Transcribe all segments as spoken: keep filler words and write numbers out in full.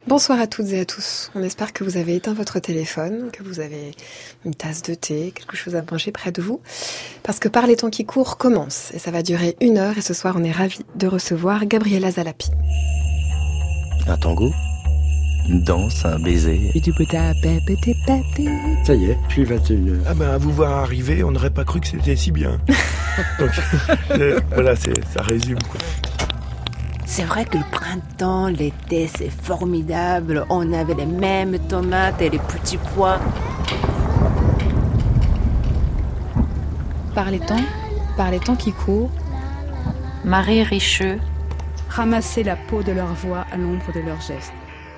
Bonsoir à toutes et à tous. On espère que vous avez éteint votre téléphone, que vous avez une tasse de thé, quelque chose à manger près de vous. Parce que Par les temps qui courent commence et ça va durer une heure et ce soir on est ravis de recevoir Gabriela Zalapi. Un tango, une danse, un baiser. Ça y est, puis vingt et une heures. Ah ben à vous voir arriver, on n'aurait pas cru que c'était si bien. Donc euh, voilà, c'est, ça résume quoi. C'est vrai que le printemps, l'été, c'est formidable. On avait les mêmes tomates et les petits pois. Par les temps, par les temps qui courent, Marie Richeux ramasser la peau de leur voix à l'ombre de leurs gestes.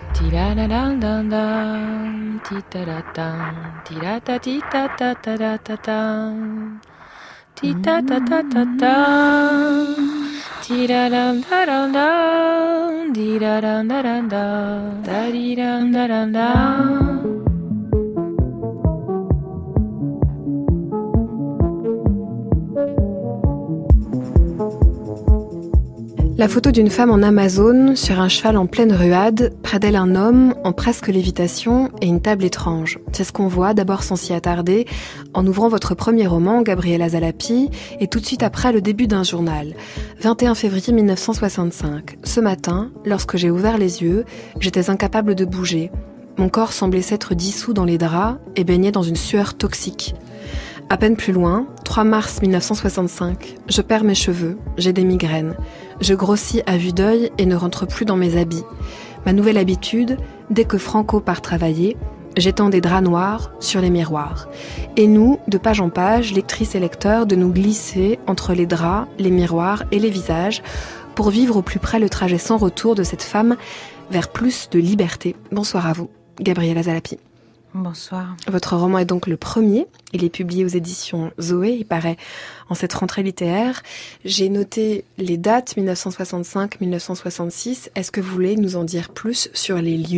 La photo d'une femme en Amazone, sur un cheval en pleine ruade, près d'elle un homme, en presque lévitation, et une table étrange. C'est ce qu'on voit, d'abord sans s'y attarder, en ouvrant votre premier roman, Gabriela Zalapi, et tout de suite après le début d'un journal. vingt et un février mille neuf cent soixante-cinq. Ce matin, lorsque j'ai ouvert les yeux, j'étais incapable de bouger. Mon corps semblait s'être dissous dans les draps et baigné dans une sueur toxique. À peine plus loin, trois mars mille neuf cent soixante-cinq, je perds mes cheveux, j'ai des migraines. Je grossis à vue d'œil et ne rentre plus dans mes habits. Ma nouvelle habitude, dès que Franco part travailler, j'étends des draps noirs sur les miroirs. Et nous, de page en page, lectrices et lecteurs, de nous glisser entre les draps, les miroirs et les visages pour vivre au plus près le trajet sans retour de cette femme vers plus de liberté. Bonsoir à vous, Gabriela Zalapi. Bonsoir. Votre roman est donc le premier. Il est publié aux éditions Zoé. Il paraît en cette rentrée littéraire. J'ai noté les dates mille neuf cent soixante-cinq mille neuf cent soixante-six. Est-ce que vous voulez nous en dire plus sur les lieux ?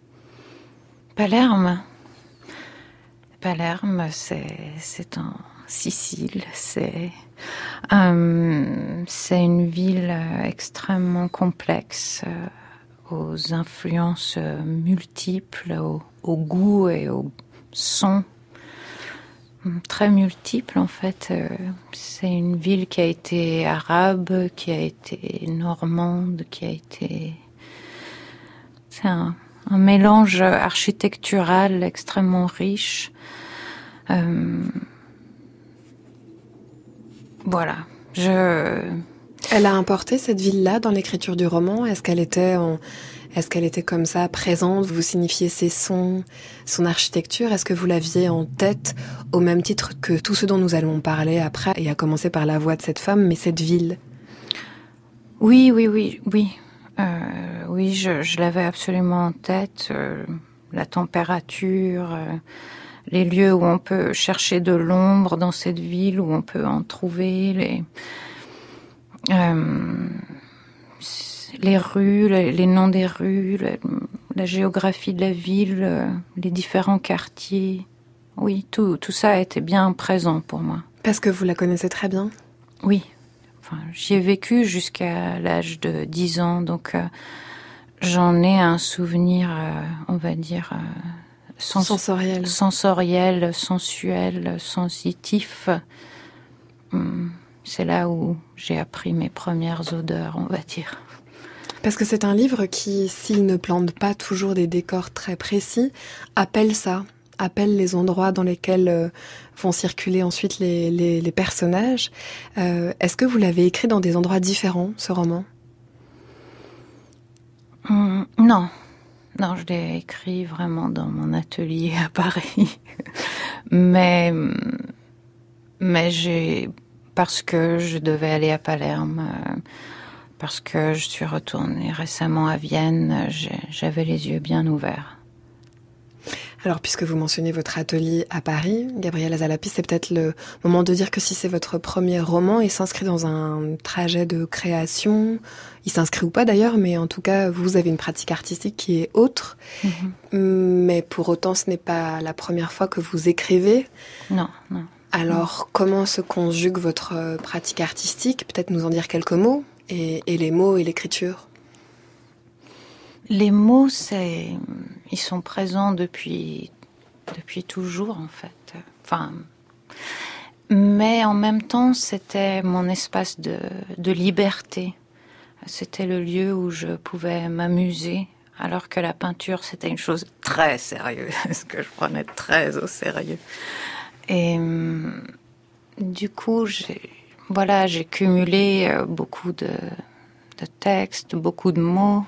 Palerme. Palerme, c'est, c'est en Sicile. C'est, euh, c'est une ville extrêmement complexe, euh, aux influences multiples, aux, aux goûts et aux sons très multiples en fait. C'est une ville qui a été arabe, qui a été normande, qui a été... C'est un, un mélange architectural extrêmement riche. Euh... Voilà, je... Elle a importé cette ville-là dans l'écriture du roman. Est-ce qu'elle était en... Est-ce qu'elle était comme ça, présente? Vous signifiez ses sons, son architecture. Est-ce que vous l'aviez en tête au même titre que tout ce dont nous allons parler après, et à commencer par la voix de cette femme, mais cette ville? Oui, oui, oui, oui. Euh, oui, je, je l'avais absolument en tête. Euh, la température, euh, les lieux où on peut chercher de l'ombre dans cette ville, où on peut en trouver, les... Euh, les rues, les, les noms des rues, la, la géographie de la ville, euh, les différents quartiers. Oui, tout, tout ça a été bien présent pour moi. Parce que vous la connaissez très bien? Oui. Enfin, j'y ai vécu jusqu'à l'âge de dix ans, donc euh, j'en ai un souvenir, euh, on va dire... Euh, sens- sensoriel. Sensoriel, sensuel, sensitif. Hum, c'est là où j'ai appris mes premières odeurs, on va dire. Parce que c'est un livre qui, s'il ne plante pas toujours des décors très précis, appelle ça, appelle les endroits dans lesquels euh, vont circuler ensuite les, les, les personnages. Euh, est-ce que vous l'avez écrit dans des endroits différents, ce roman ? Hum, non. Non, je l'ai écrit vraiment dans mon atelier à Paris. mais, mais j'ai... Parce que je devais aller à Palerme... Euh, Parce que je suis retournée récemment à Vienne, j'avais les yeux bien ouverts. Alors, puisque vous mentionnez votre atelier à Paris, Gabriela Zalapi, c'est peut-être le moment de dire que si c'est votre premier roman, il s'inscrit dans un trajet de création. Il s'inscrit ou pas d'ailleurs, mais en tout cas, vous avez une pratique artistique qui est autre. Mm-hmm. Mais pour autant, ce n'est pas la première fois que vous écrivez. Non, non. Alors, non. Comment se conjugue votre pratique artistique ? Peut-être nous en dire quelques mots ? Et, et les mots et l'écriture. Les mots, c'est, ils sont présents depuis, depuis toujours, en fait. Enfin, mais en même temps, c'était mon espace de, de liberté. C'était le lieu où je pouvais m'amuser, alors que la peinture, c'était une chose très sérieuse, que je prenais très au sérieux. Et du coup, j'ai, voilà, j'ai cumulé beaucoup de, de textes, beaucoup de mots,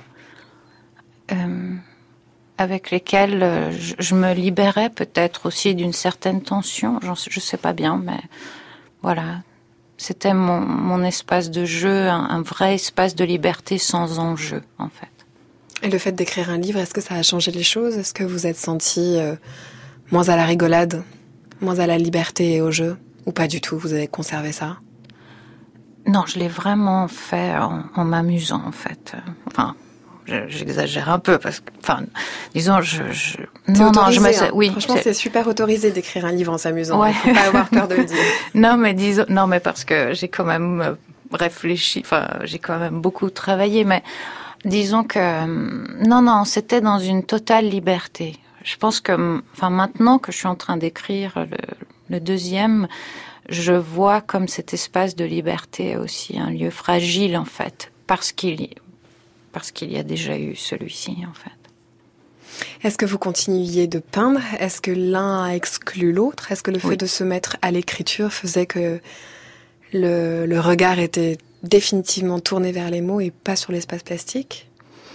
euh, avec lesquels je, je me libérais peut-être aussi d'une certaine tension. J'en, je sais pas bien, mais voilà. C'était mon, mon espace de jeu, un, un vrai espace de liberté sans enjeu, en fait. Et le fait d'écrire un livre, est-ce que ça a changé les choses ? Est-ce que vous êtes senti euh, moins à la rigolade, moins à la liberté et au jeu ? Ou pas du tout, vous avez conservé ça ? Non, je l'ai vraiment fait en, en m'amusant, en fait. Enfin, je, j'exagère un peu, parce que, enfin, disons, je... je... Non, non, je me... Hein. Oui, franchement, c'est... c'est super autorisé d'écrire un livre en s'amusant. Ouais. Il faut pas avoir peur de le dire. non, mais disons, non, mais parce que j'ai quand même réfléchi, enfin, j'ai quand même beaucoup travaillé, mais disons que, non, non, c'était dans une totale liberté. Je pense que, enfin, maintenant que je suis en train d'écrire le, le deuxième, je vois comme cet espace de liberté aussi un lieu fragile, en fait, parce qu'il y, parce qu'il y a déjà eu celui-ci, en fait. Est-ce que vous continuiez de peindre ? Est-ce que l'un a exclu l'autre ? Est-ce que le fait oui. de se mettre à l'écriture faisait que le, le regard était définitivement tourné vers les mots et pas sur l'espace plastique ?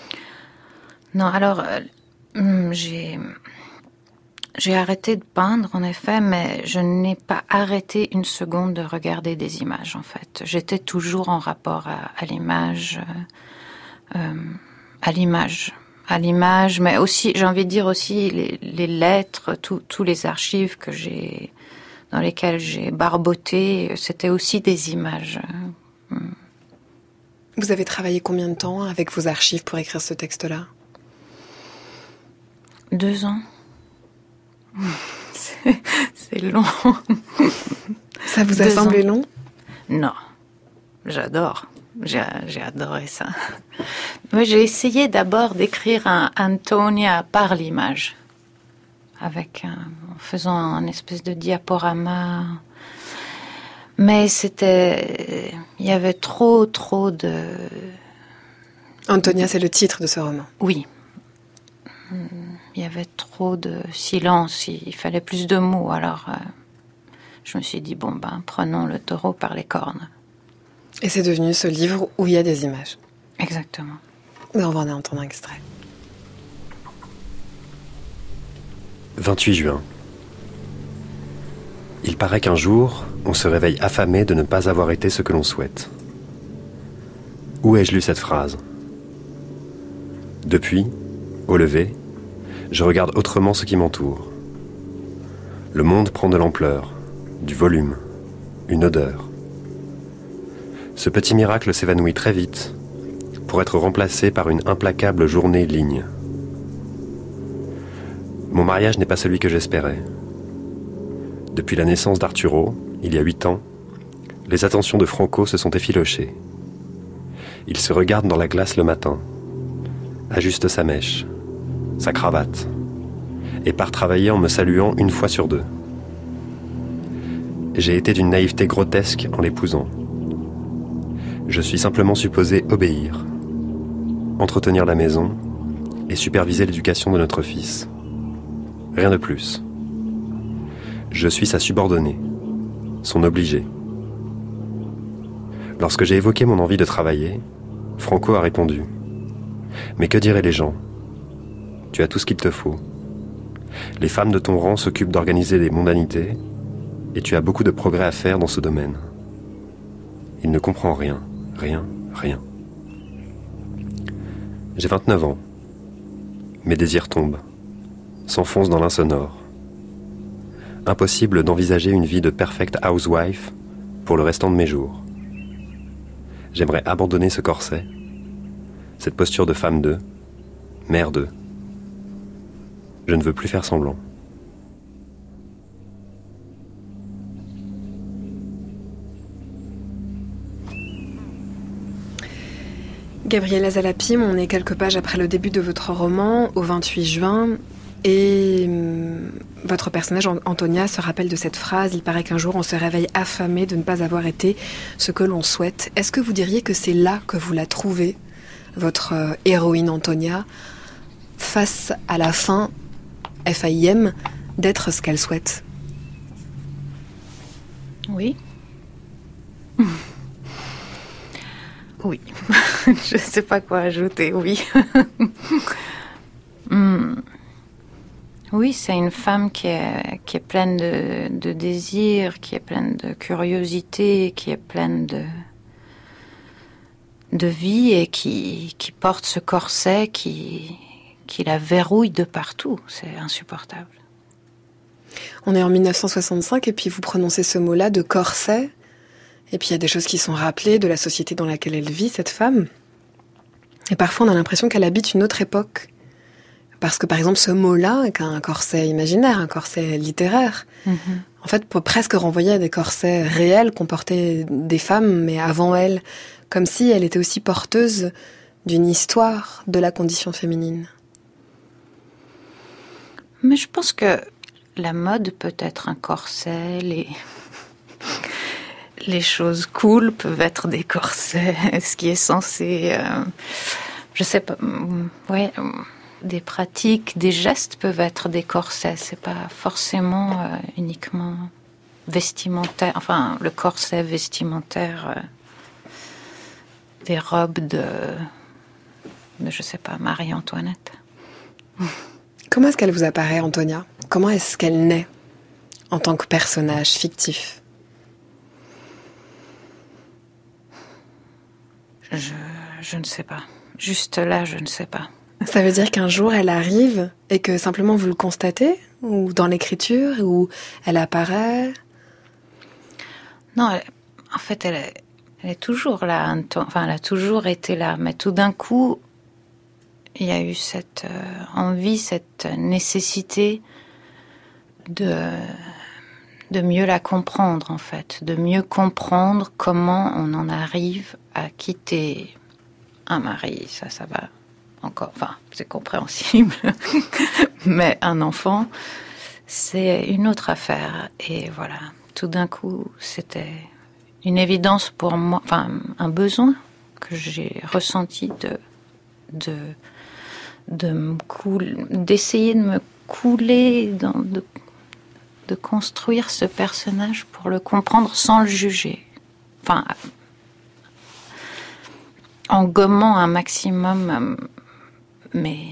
Non, alors, euh, j'ai... J'ai arrêté de peindre, en effet, mais je n'ai pas arrêté une seconde de regarder des images, en fait. J'étais toujours en rapport à, à l'image, euh, à l'image, à l'image, mais aussi, j'ai envie de dire aussi, les, les lettres, tous les archives que j'ai, dans lesquelles j'ai barboté, c'était aussi des images. Vous avez travaillé combien de temps avec vos archives pour écrire ce texte-là ? Deux ans. C'est, c'est long. Ça vous a Deux semblé ans. long ? Non, j'adore. J'ai, j'ai adoré ça. Mais j'ai essayé d'abord d'écrire un Antonia par l'image, avec un, en faisant un espèce de diaporama. Mais c'était, il y avait trop, trop de. Antonia, c'est le titre de ce roman. Oui. Il y avait trop de silence, il fallait plus de mots, alors euh, je me suis dit, bon ben, prenons le taureau par les cornes. Et c'est devenu ce livre où il y a des images. Exactement. Mais on va en entendre un extrait. vingt-huit juin. Il paraît qu'un jour, on se réveille affamé de ne pas avoir été ce que l'on souhaite. Où ai-je lu cette phrase ? Depuis, au lever, je regarde autrement ce qui m'entoure. Le monde prend de l'ampleur, du volume, une odeur. Ce petit miracle s'évanouit très vite pour être remplacé par une implacable journée ligne. Mon mariage n'est pas celui que j'espérais. Depuis la naissance d'Arturo, il y a huit ans, les attentions de Franco se sont effilochées. Il se regarde dans la glace le matin, ajuste sa mèche, sa cravate, et part travailler en me saluant une fois sur deux. J'ai été d'une naïveté grotesque en l'épousant. Je suis simplement supposé obéir, entretenir la maison et superviser l'éducation de notre fils. Rien de plus. Je suis sa subordonnée, son obligé. Lorsque j'ai évoqué mon envie de travailler, Franco a répondu « Mais que diraient les gens ? Tu as tout ce qu'il te faut. Les femmes de ton rang s'occupent d'organiser des mondanités et tu as beaucoup de progrès à faire dans ce domaine. » Il ne comprend rien, rien, rien. J'ai vingt-neuf ans. Mes désirs tombent, s'enfoncent dans l'insonore. Impossible d'envisager une vie de perfect housewife pour le restant de mes jours. J'aimerais abandonner ce corset, cette posture de femme d'eux, mère d'eux. Je ne veux plus faire semblant. Gabriela Zalapi, on est quelques pages après le début de votre roman, au vingt-huit juin, et hum, votre personnage Antonia se rappelle de cette phrase « Il paraît qu'un jour on se réveille affamé de ne pas avoir été ce que l'on souhaite ». Est-ce que vous diriez que c'est là que vous la trouvez, votre euh, héroïne Antonia, face à la fin, F A I M, d'être ce qu'elle souhaite? Oui. Oui. Je ne sais pas quoi ajouter, oui. hmm. Oui, c'est une femme qui est, qui est pleine de, de désirs, qui est pleine de curiosité, qui est pleine de, de vie et qui, qui porte ce corset qui, qui la verrouille de partout. C'est insupportable. On est en mille neuf cent soixante-cinq et puis vous prononcez ce mot-là de corset. Et puis il y a des choses qui sont rappelées de la société dans laquelle elle vit, cette femme. Et parfois on a l'impression qu'elle habite une autre époque. Parce que par exemple ce mot-là est un corset imaginaire, un corset littéraire. Mm-hmm. En fait, peut presque renvoyer à des corsets réels qu'ont portés des femmes, mais avant elle. Comme si elle était aussi porteuse d'une histoire de la condition féminine. Mais je pense que la mode peut être un corset, les... les choses cool peuvent être des corsets, ce qui est censé, euh, je sais pas, ouais, des pratiques, des gestes peuvent être des corsets. C'est pas forcément euh, uniquement vestimentaire. Enfin, le corset vestimentaire euh, des robes de, de, je sais pas, Marie-Antoinette. Comment est-ce qu'elle vous apparaît, Antonia ? Comment est-ce qu'elle naît en tant que personnage fictif ? Je, je ne sais pas. Juste là, je ne sais pas. Ça veut dire qu'un jour, elle arrive et que simplement vous le constatez ? Ou dans l'écriture ? Ou elle apparaît ? Non, elle, en fait, elle est, elle est toujours là. Enfin, elle a toujours été là. Mais tout d'un coup, il y a eu cette euh, envie, cette nécessité de, de mieux la comprendre, en fait. De mieux comprendre comment on en arrive à quitter un mari. Ça, ça va encore... Enfin, c'est compréhensible. Mais un enfant, c'est une autre affaire. Et voilà, tout d'un coup, c'était une évidence pour moi, enfin, un besoin que j'ai ressenti de... de de me couler, d'essayer de me couler, dans, de, de construire ce personnage pour le comprendre sans le juger. Enfin, en gommant un maximum mais,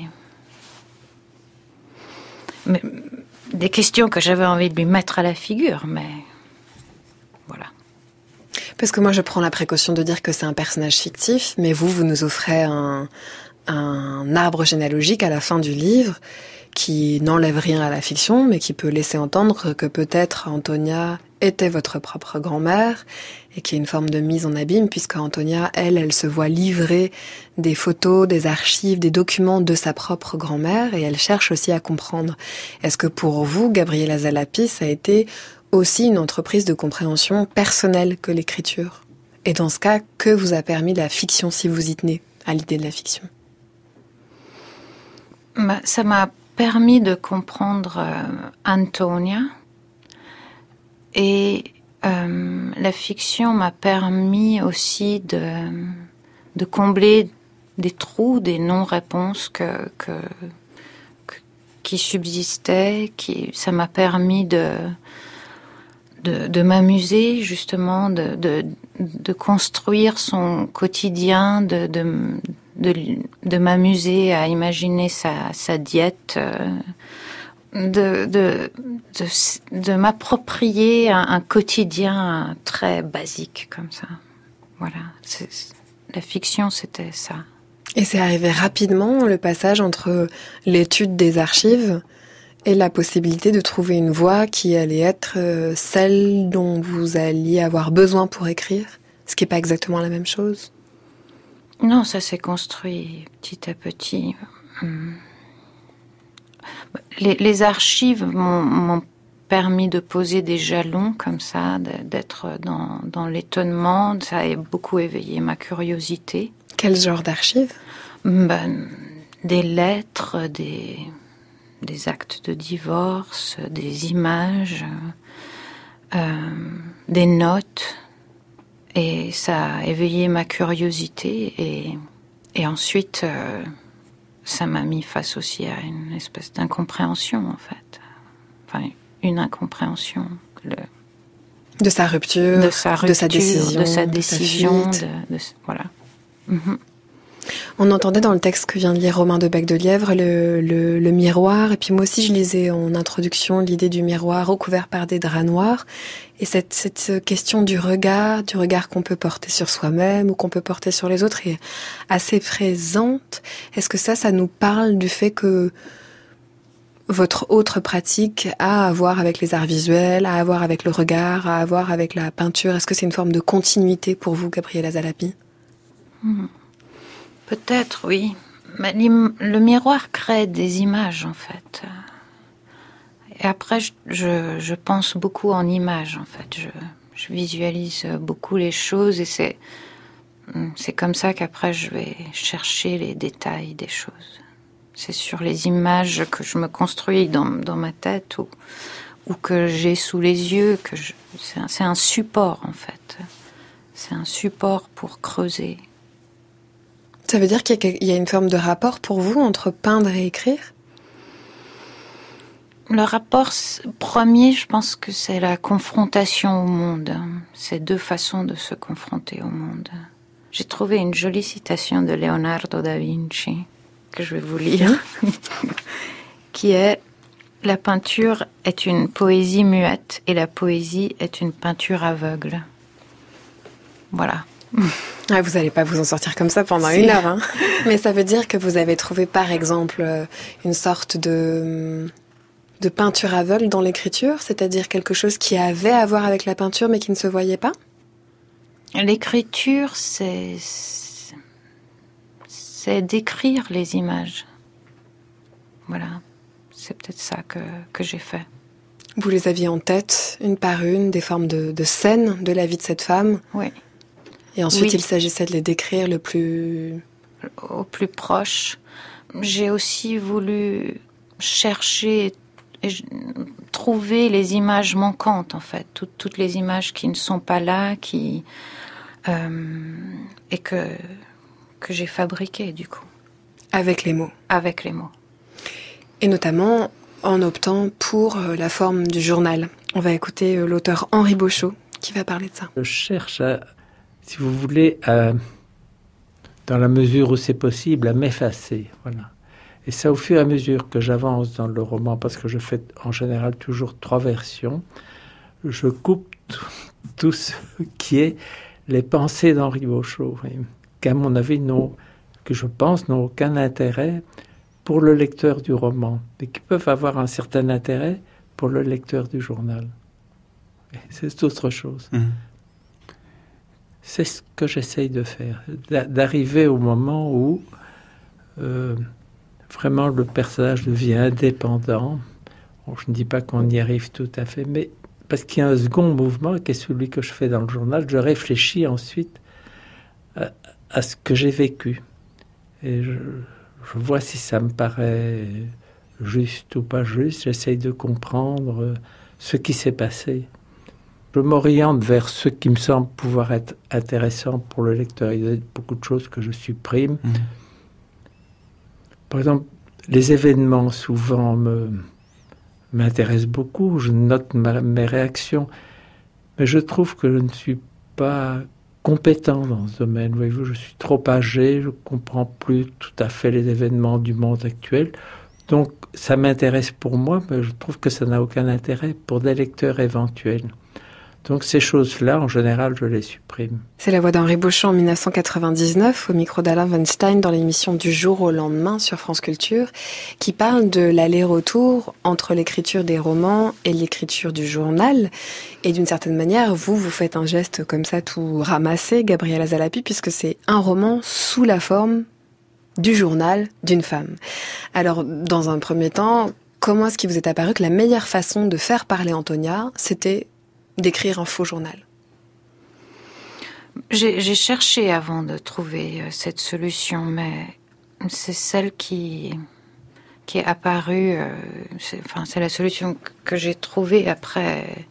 mais des questions que j'avais envie de lui mettre à la figure, mais voilà. Parce que moi, je prends la précaution de dire que c'est un personnage fictif, mais vous, vous nous offrez un... un arbre généalogique à la fin du livre qui n'enlève rien à la fiction, mais qui peut laisser entendre que peut-être Antonia était votre propre grand-mère et qui est une forme de mise en abîme, puisque Antonia, elle, elle se voit livrer des photos, des archives, des documents de sa propre grand-mère et elle cherche aussi à comprendre. Est-ce que pour vous, Gabriela Zalapi, ça a été aussi une entreprise de compréhension personnelle que l'écriture ? Et dans ce cas, que vous a permis la fiction si vous y tenez à l'idée de la fiction ? Ça m'a permis de comprendre euh, Antonia et euh, la fiction m'a permis aussi de, de combler des trous, des non-réponses que, que, que, qui subsistaient. Qui, ça m'a permis de, de, de m'amuser justement, de, de, de construire son quotidien, de... de De, de m'amuser à imaginer sa, sa diète, euh, de, de, de, de m'approprier un, un quotidien très basique comme ça. Voilà, c'est, la fiction, c'était ça. Et c'est arrivé rapidement, le passage entre l'étude des archives et la possibilité de trouver une voie qui allait être celle dont vous alliez avoir besoin pour écrire, ce qui n'est pas exactement la même chose. Non, ça s'est construit petit à petit. Les, les archives m'ont, m'ont permis de poser des jalons comme ça, d'être dans, dans l'étonnement. Ça a beaucoup éveillé ma curiosité. Quel genre d'archives ? Ben, des lettres, des, des actes de divorce, des images, euh, des notes. Et ça a éveillé ma curiosité. Et, et ensuite, euh, ça m'a mis face aussi à une espèce d'incompréhension, en fait. Enfin, une incompréhension. Le, de sa rupture, de sa, rupture, de sa décision. De sa décision, de sa de, de, voilà. Mm-hmm. On entendait dans le texte que vient de lire Romain de Bec-de-Lièvre le, le, le miroir, et puis moi aussi je lisais en introduction l'idée du miroir recouvert par des draps noirs, et cette, cette question du regard, du regard qu'on peut porter sur soi-même ou qu'on peut porter sur les autres est assez présente. Est-ce que ça, ça nous parle du fait que votre autre pratique a à voir avec les arts visuels, a à voir avec le regard, a à voir avec la peinture? Est-ce que c'est une forme de continuité pour vous, Gabriela Zalapi? Mmh. Peut-être, oui. Mais le miroir crée des images, en fait. Et après, je, je, je pense beaucoup en images, en fait. Je, je visualise beaucoup les choses et c'est, c'est comme ça qu'après, je vais chercher les détails des choses. C'est sur les images que je me construis dans, dans ma tête ou, ou que j'ai sous les yeux. Que je, c'est, un, c'est un support, en fait. C'est un support pour creuser. Ça veut dire qu'il y a une forme de rapport pour vous entre peindre et écrire ? Le rapport premier, je pense que c'est la confrontation au monde. C'est deux façons de se confronter au monde. J'ai trouvé une jolie citation de Leonardo da Vinci, que je vais vous lire, qui est « La peinture est une poésie muette et la poésie est une peinture aveugle. » Voilà. Ah, vous n'allez pas vous en sortir comme ça pendant si. une heure. Hein. Mais ça veut dire que vous avez trouvé, par exemple, une sorte de, de peinture aveugle dans l'écriture, c'est-à-dire quelque chose qui avait à voir avec la peinture mais qui ne se voyait pas ? L'écriture, c'est, c'est d'écrire les images. Voilà, c'est peut-être ça que, que j'ai fait. Vous les aviez en tête, une par une, des formes de, de scènes de la vie de cette femme ? Oui. Et ensuite, oui. il s'agissait de les décrire le plus... Au plus proche. J'ai aussi voulu chercher, et trouver les images manquantes, en fait. Toutes, toutes les images qui ne sont pas là, qui... Euh, et que, que j'ai fabriquées, du coup. Avec les mots. Avec les mots. Et notamment en optant pour la forme du journal. On va écouter l'auteur Henri Beauchot qui va parler de ça. Je cherche à... si vous voulez, euh, dans la mesure où c'est possible, à m'effacer. Voilà. Et ça, au fur et à mesure que j'avance dans le roman, parce que je fais en général toujours trois versions, je coupe tout, tout ce qui est les pensées d'Henri Beauchot, qui, à mon avis, n'ont, que je pense, n'ont aucun intérêt pour le lecteur du roman, mais qui peuvent avoir un certain intérêt pour le lecteur du journal. Et c'est autre chose. Mmh. C'est ce que j'essaye de faire, d'arriver au moment où euh, vraiment le personnage devient indépendant. Bon, je ne dis pas qu'on y arrive tout à fait, mais parce qu'il y a un second mouvement qui est celui que je fais dans le journal, je réfléchis ensuite à, à ce que j'ai vécu. Et je, je vois si ça me paraît juste ou pas juste, j'essaye de comprendre ce qui s'est passé. Je m'oriente vers ce qui me semble pouvoir être intéressant pour le lecteur. Il y a beaucoup de choses que je supprime. Mmh. Par exemple, les événements, souvent, me, m'intéressent beaucoup. Je note ma, mes réactions. Mais je trouve que je ne suis pas compétent dans ce domaine. Voyez-vous, je suis trop âgé, je ne comprends plus tout à fait les événements du monde actuel. Donc, ça m'intéresse pour moi, mais je trouve que ça n'a aucun intérêt pour des lecteurs éventuels. Donc ces choses-là, en général, je les supprime. C'est la voix d'Henri Beauchot en dix-neuf cent quatre-vingt-dix-neuf, au micro d'Alain Weinstein, dans l'émission Du jour au lendemain sur France Culture, qui parle de l'aller-retour entre l'écriture des romans et l'écriture du journal. Et d'une certaine manière, vous, vous faites un geste comme ça tout ramassé, Gabriela Zalapi, puisque c'est un roman sous la forme du journal d'une femme. Alors, dans un premier temps, comment est-ce qu'il vous est apparu que la meilleure façon de faire parler Antonia, c'était d'écrire un faux journal? J'ai, j'ai cherché avant de trouver cette solution, mais c'est celle qui, qui est apparue, euh, c'est, enfin, c'est la solution que j'ai trouvée après,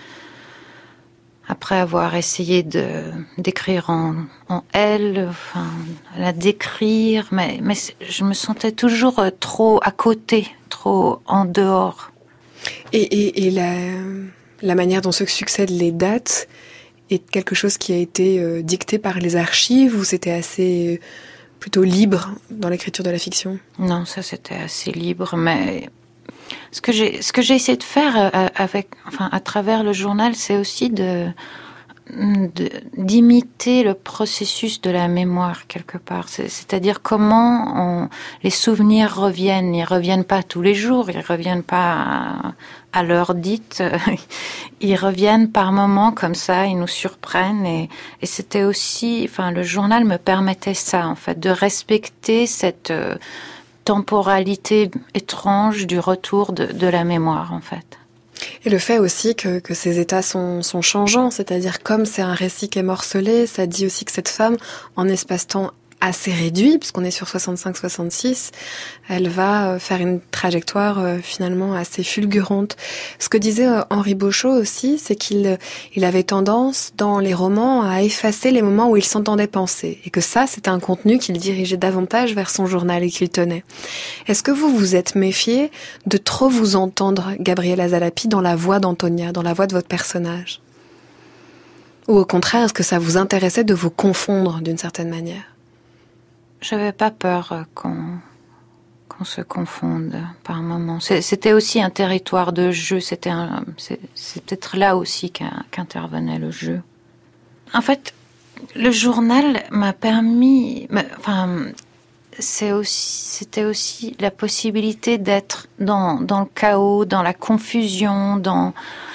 après avoir essayé de, d'écrire en, en elle, enfin, la décrire, mais, mais je me sentais toujours trop à côté, trop en dehors. Et, et, et la, la manière dont se succèdent les dates est quelque chose qui a été euh, dicté par les archives ou c'était assez euh, plutôt libre dans l'écriture de la fiction? Non, ça c'était assez libre, mais ce que j'ai, ce que j'ai essayé de faire euh, avec, enfin, à travers le journal, c'est aussi de, de d'imiter le processus de la mémoire quelque part. C'est, c'est-à-dire comment on, les souvenirs reviennent. Ils reviennent pas tous les jours, ils reviennent pas à, à l'heure dite. Ils reviennent par moments comme ça, ils nous surprennent. Et, et c'était aussi, enfin, le journal me permettait ça, en fait, de respecter cette euh, temporalité étrange du retour de, de la mémoire, en fait. Et le fait aussi que, que ces états sont, sont changeants, c'est-à-dire comme c'est un récit qui est morcelé, ça dit aussi que cette femme, en espace-temps assez réduit, puisqu'on est sur soixante-cinq soixante-six, elle va faire une trajectoire euh, finalement assez fulgurante. Ce que disait euh, Henri Beauchot aussi, c'est qu'il il avait tendance dans les romans à effacer les moments où il s'entendait penser, et que ça, c'était un contenu qu'il dirigeait davantage vers son journal et qu'il tenait. Est-ce que vous vous êtes méfié de trop vous entendre, Gabriela Zalapi, dans la voix d'Antonia, dans la voix de votre personnage? Ou au contraire, est-ce que ça vous intéressait de vous confondre d'une certaine manière? J'avais pas peur qu'on, qu'on se confonde par moments. C'était aussi un territoire de jeu. C'était un, c'est, c'est peut-être là aussi qu'intervenait le jeu. En fait, le journal m'a permis, enfin, c'est aussi, c'était aussi la possibilité d'être dans, dans le chaos, dans la confusion, dans,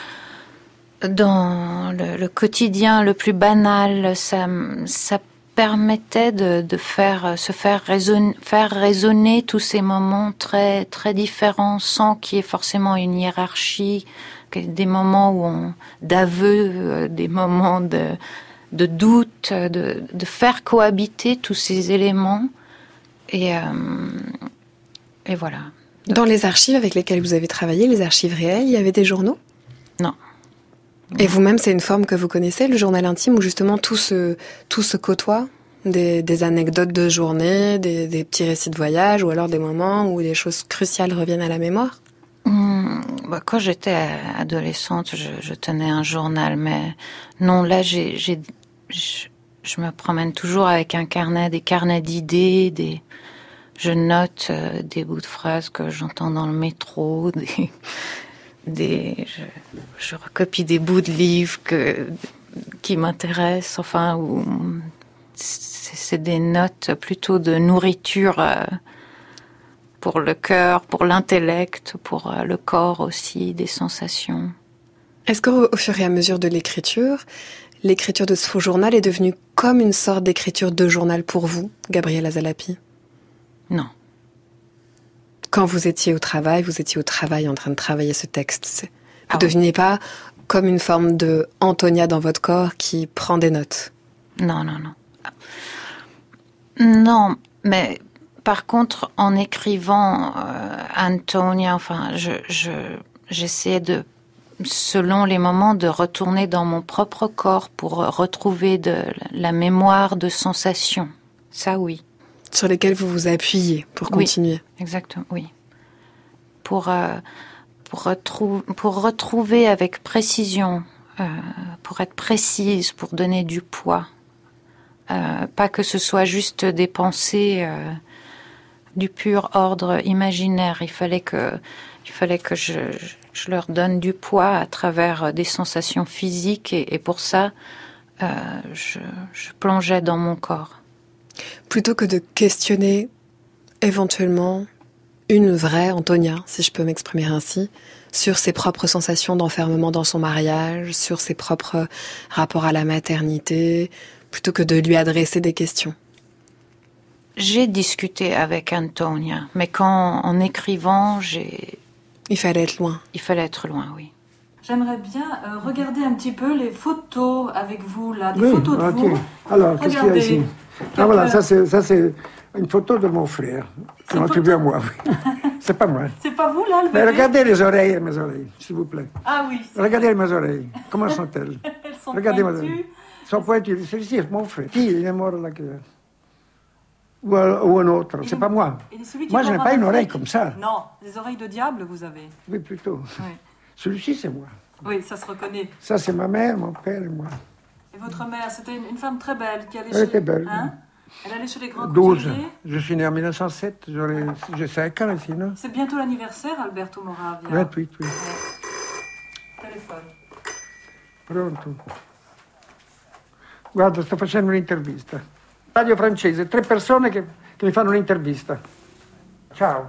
dans le, le quotidien le plus banal. Ça, ça permettait de, de faire, se faire résonner, faire résonner tous ces moments très, très différents sans qu'il y ait forcément une hiérarchie, des moments où on, d'aveu, des moments de, de doute, de, de faire cohabiter tous ces éléments. Et, euh, et voilà. Dans les archives avec lesquelles vous avez travaillé, les archives réelles, il y avait des journaux? Non. Et vous-même, c'est une forme que vous connaissez, le journal intime, où justement tout se, tout se côtoie, des, des anecdotes de journée, des, des petits récits de voyage, ou alors des moments où des choses cruciales reviennent à la mémoire? Mmh, bah quand j'étais adolescente, je, je tenais un journal, mais non, là, j'ai, j'ai, je, je me promène toujours avec un carnet, des carnets d'idées, des, je note euh, des bouts de phrases que j'entends dans le métro, des... Des, je, je recopie des bouts de livres que, qui m'intéressent, enfin, ou c'est, c'est des notes plutôt de nourriture euh, pour le cœur, pour l'intellect, pour euh, le corps aussi, des sensations. Est-ce qu'au au fur et à mesure de l'écriture, l'écriture de ce faux journal est devenue comme une sorte d'écriture de journal pour vous, Gabriela Zalapi? Non. Quand vous étiez au travail, vous étiez au travail en train de travailler ce texte. Vous ah ne deveniez pas comme une forme de Antonia dans votre corps qui prend des notes? Non, non, non. Non, mais par contre, en écrivant euh, Antonia, enfin, je, je, j'essayais de, selon les moments, de retourner dans mon propre corps pour retrouver de la mémoire de sensations. Ça, oui. Sur lesquels vous vous appuyez pour continuer. Oui, exactement, oui. Pour, euh, pour, retrou- pour retrouver avec précision, euh, pour être précise, pour donner du poids. Euh, pas que ce soit juste des pensées euh, du pur ordre imaginaire. Il fallait que, il fallait que je, je leur donne du poids à travers des sensations physiques et, et pour ça, euh, je, je plongeais dans mon corps. Plutôt que de questionner éventuellement une vraie Antonia, si je peux m'exprimer ainsi, sur ses propres sensations d'enfermement dans son mariage, sur ses propres rapports à la maternité, plutôt que de lui adresser des questions. J'ai discuté avec Antonia, mais quand, en écrivant, j'ai... Il fallait être loin. Il fallait être loin, oui. J'aimerais bien euh, regarder un petit peu les photos avec vous, là, des oui, photos de ok. vous. Alors, qu'est-ce qu'il y a ici? Ah voilà, ça c'est, ça c'est une photo de mon frère. C'est mon tribu à moi, oui. C'est pas moi. C'est pas vous, là, le Mais bébé? regardez les oreilles, mes oreilles, s'il vous plaît. Ah oui. Regardez mes oreilles. Comment sont-elles? Elles sont Regardez mes pointues. oreilles. Elles sont pointues. Celui-ci est mon frère. Qui? Il est mort là. Que... Ou, un, ou un autre. C'est pas moi. Moi, je n'ai pas une oreille comme ça. Non, des oreilles de diable, vous avez. Oui, plutôt. Oui, Celui-ci, c'est moi. oui, ça se reconnaît. Ça, c'est ma mère, mon père et moi. Et votre mère, c'était une, une femme très belle qui allait Elle chez... était belle. Hein? Elle allait chez les grands douze. couturiers. Je suis né en mille neuf cent sept. J'aurais- J'ai cinq ans ici, non? C'est bientôt l'anniversaire, Alberto Moravia. vingt-huit, oui. Ouais. Téléphone. Pronto. Guarda, sto facendo un'intervista. Radio francese, tre persone che, che mi fanno un'intervista. Ciao.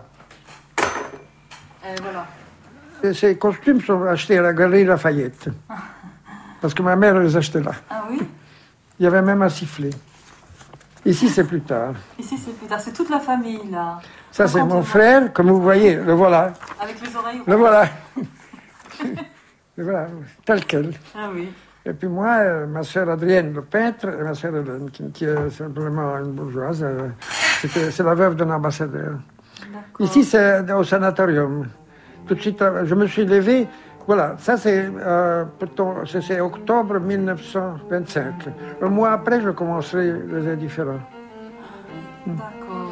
Et voilà. Et ces costumes sont achetés à la Galerie Lafayette. Parce que ma mère les achetait là. Ah oui? Il y avait même un sifflet. Ici, c'est plus tard. Ici, c'est plus tard. C'est toute la famille, là. Ça, c'est mon frère, comme vous voyez. Le voilà. Avec les oreilles. Le voilà. Le voilà, tel quel. Ah oui. Et puis moi, euh, ma sœur Adrienne, le peintre, et ma sœur Hélène, qui, qui est simplement une bourgeoise. euh, c'était- c'est la veuve d'un ambassadeur. Ici, c'est au sanatorium. Tout de suite, euh, je me suis levé. Voilà, ça c'est euh, peut-on- c'est- c'est octobre mille neuf cent vingt-cinq. Un mois après, je commencerai les indifférents. D'accord.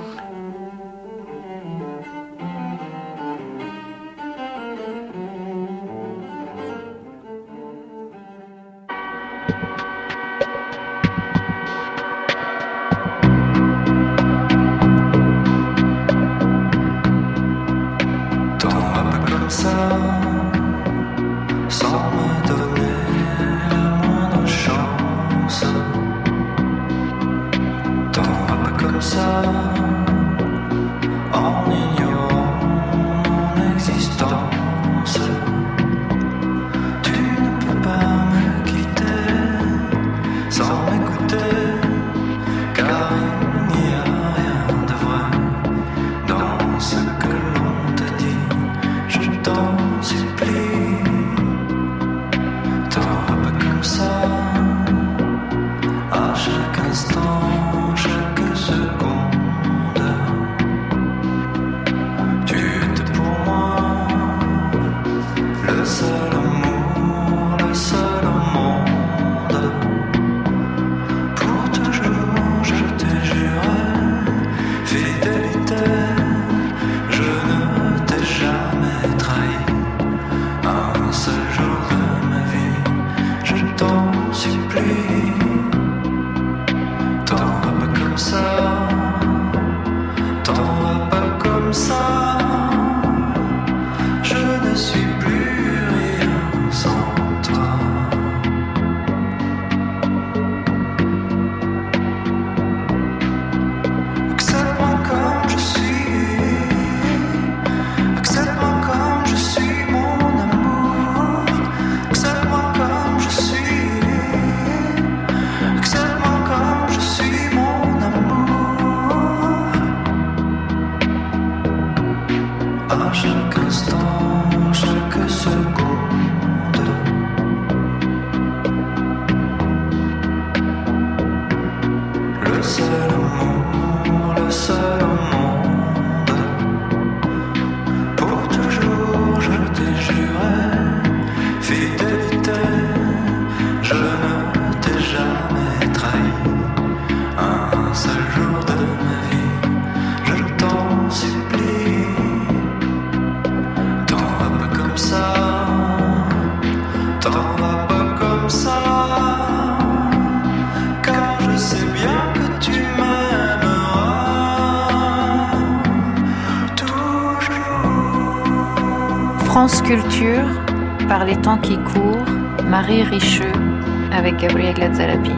T'en vas pas comme ça, sans me donner la moindre chance. T'en vas pas comme ça, en ignorant mon existence. Tu ne peux pas me quitter sans m'écouter, car il n'y a rien de vrai dans ce que l'on te dit. Je t'en supplie, t'en vas pas comme ça, à chaque instant, chaque seconde. Tu étais pour moi le seul amour, le seul au monde. Pour toujours, je t'ai juré fidélité. Je ne t'ai jamais trahi. Un seul jour de ma vie, je t'en supplie. T'en vas pas comme ça, t'en vas pas comme ça. Je ne suis plus rien sans toi. Accepte-moi comme je suis, accepte-moi comme je suis, mon amour. Accepte-moi comme je suis, accepte-moi comme je suis, mon amour. À chaque instant, chaque seconde. Le seul amour, le seul au monde. Pour toujours, je t'ai juré fidélité. Je ne t'ai jamais trahi. Un seul jour de ma vie, je t'en supplie. T'en vas pas comme ça, t'en vas pas comme ça. Car je sais bien que tu m'aimeras toujours. France Culture, par les temps qui courent, Marie Richeux avec Gabriel Lazzarabi.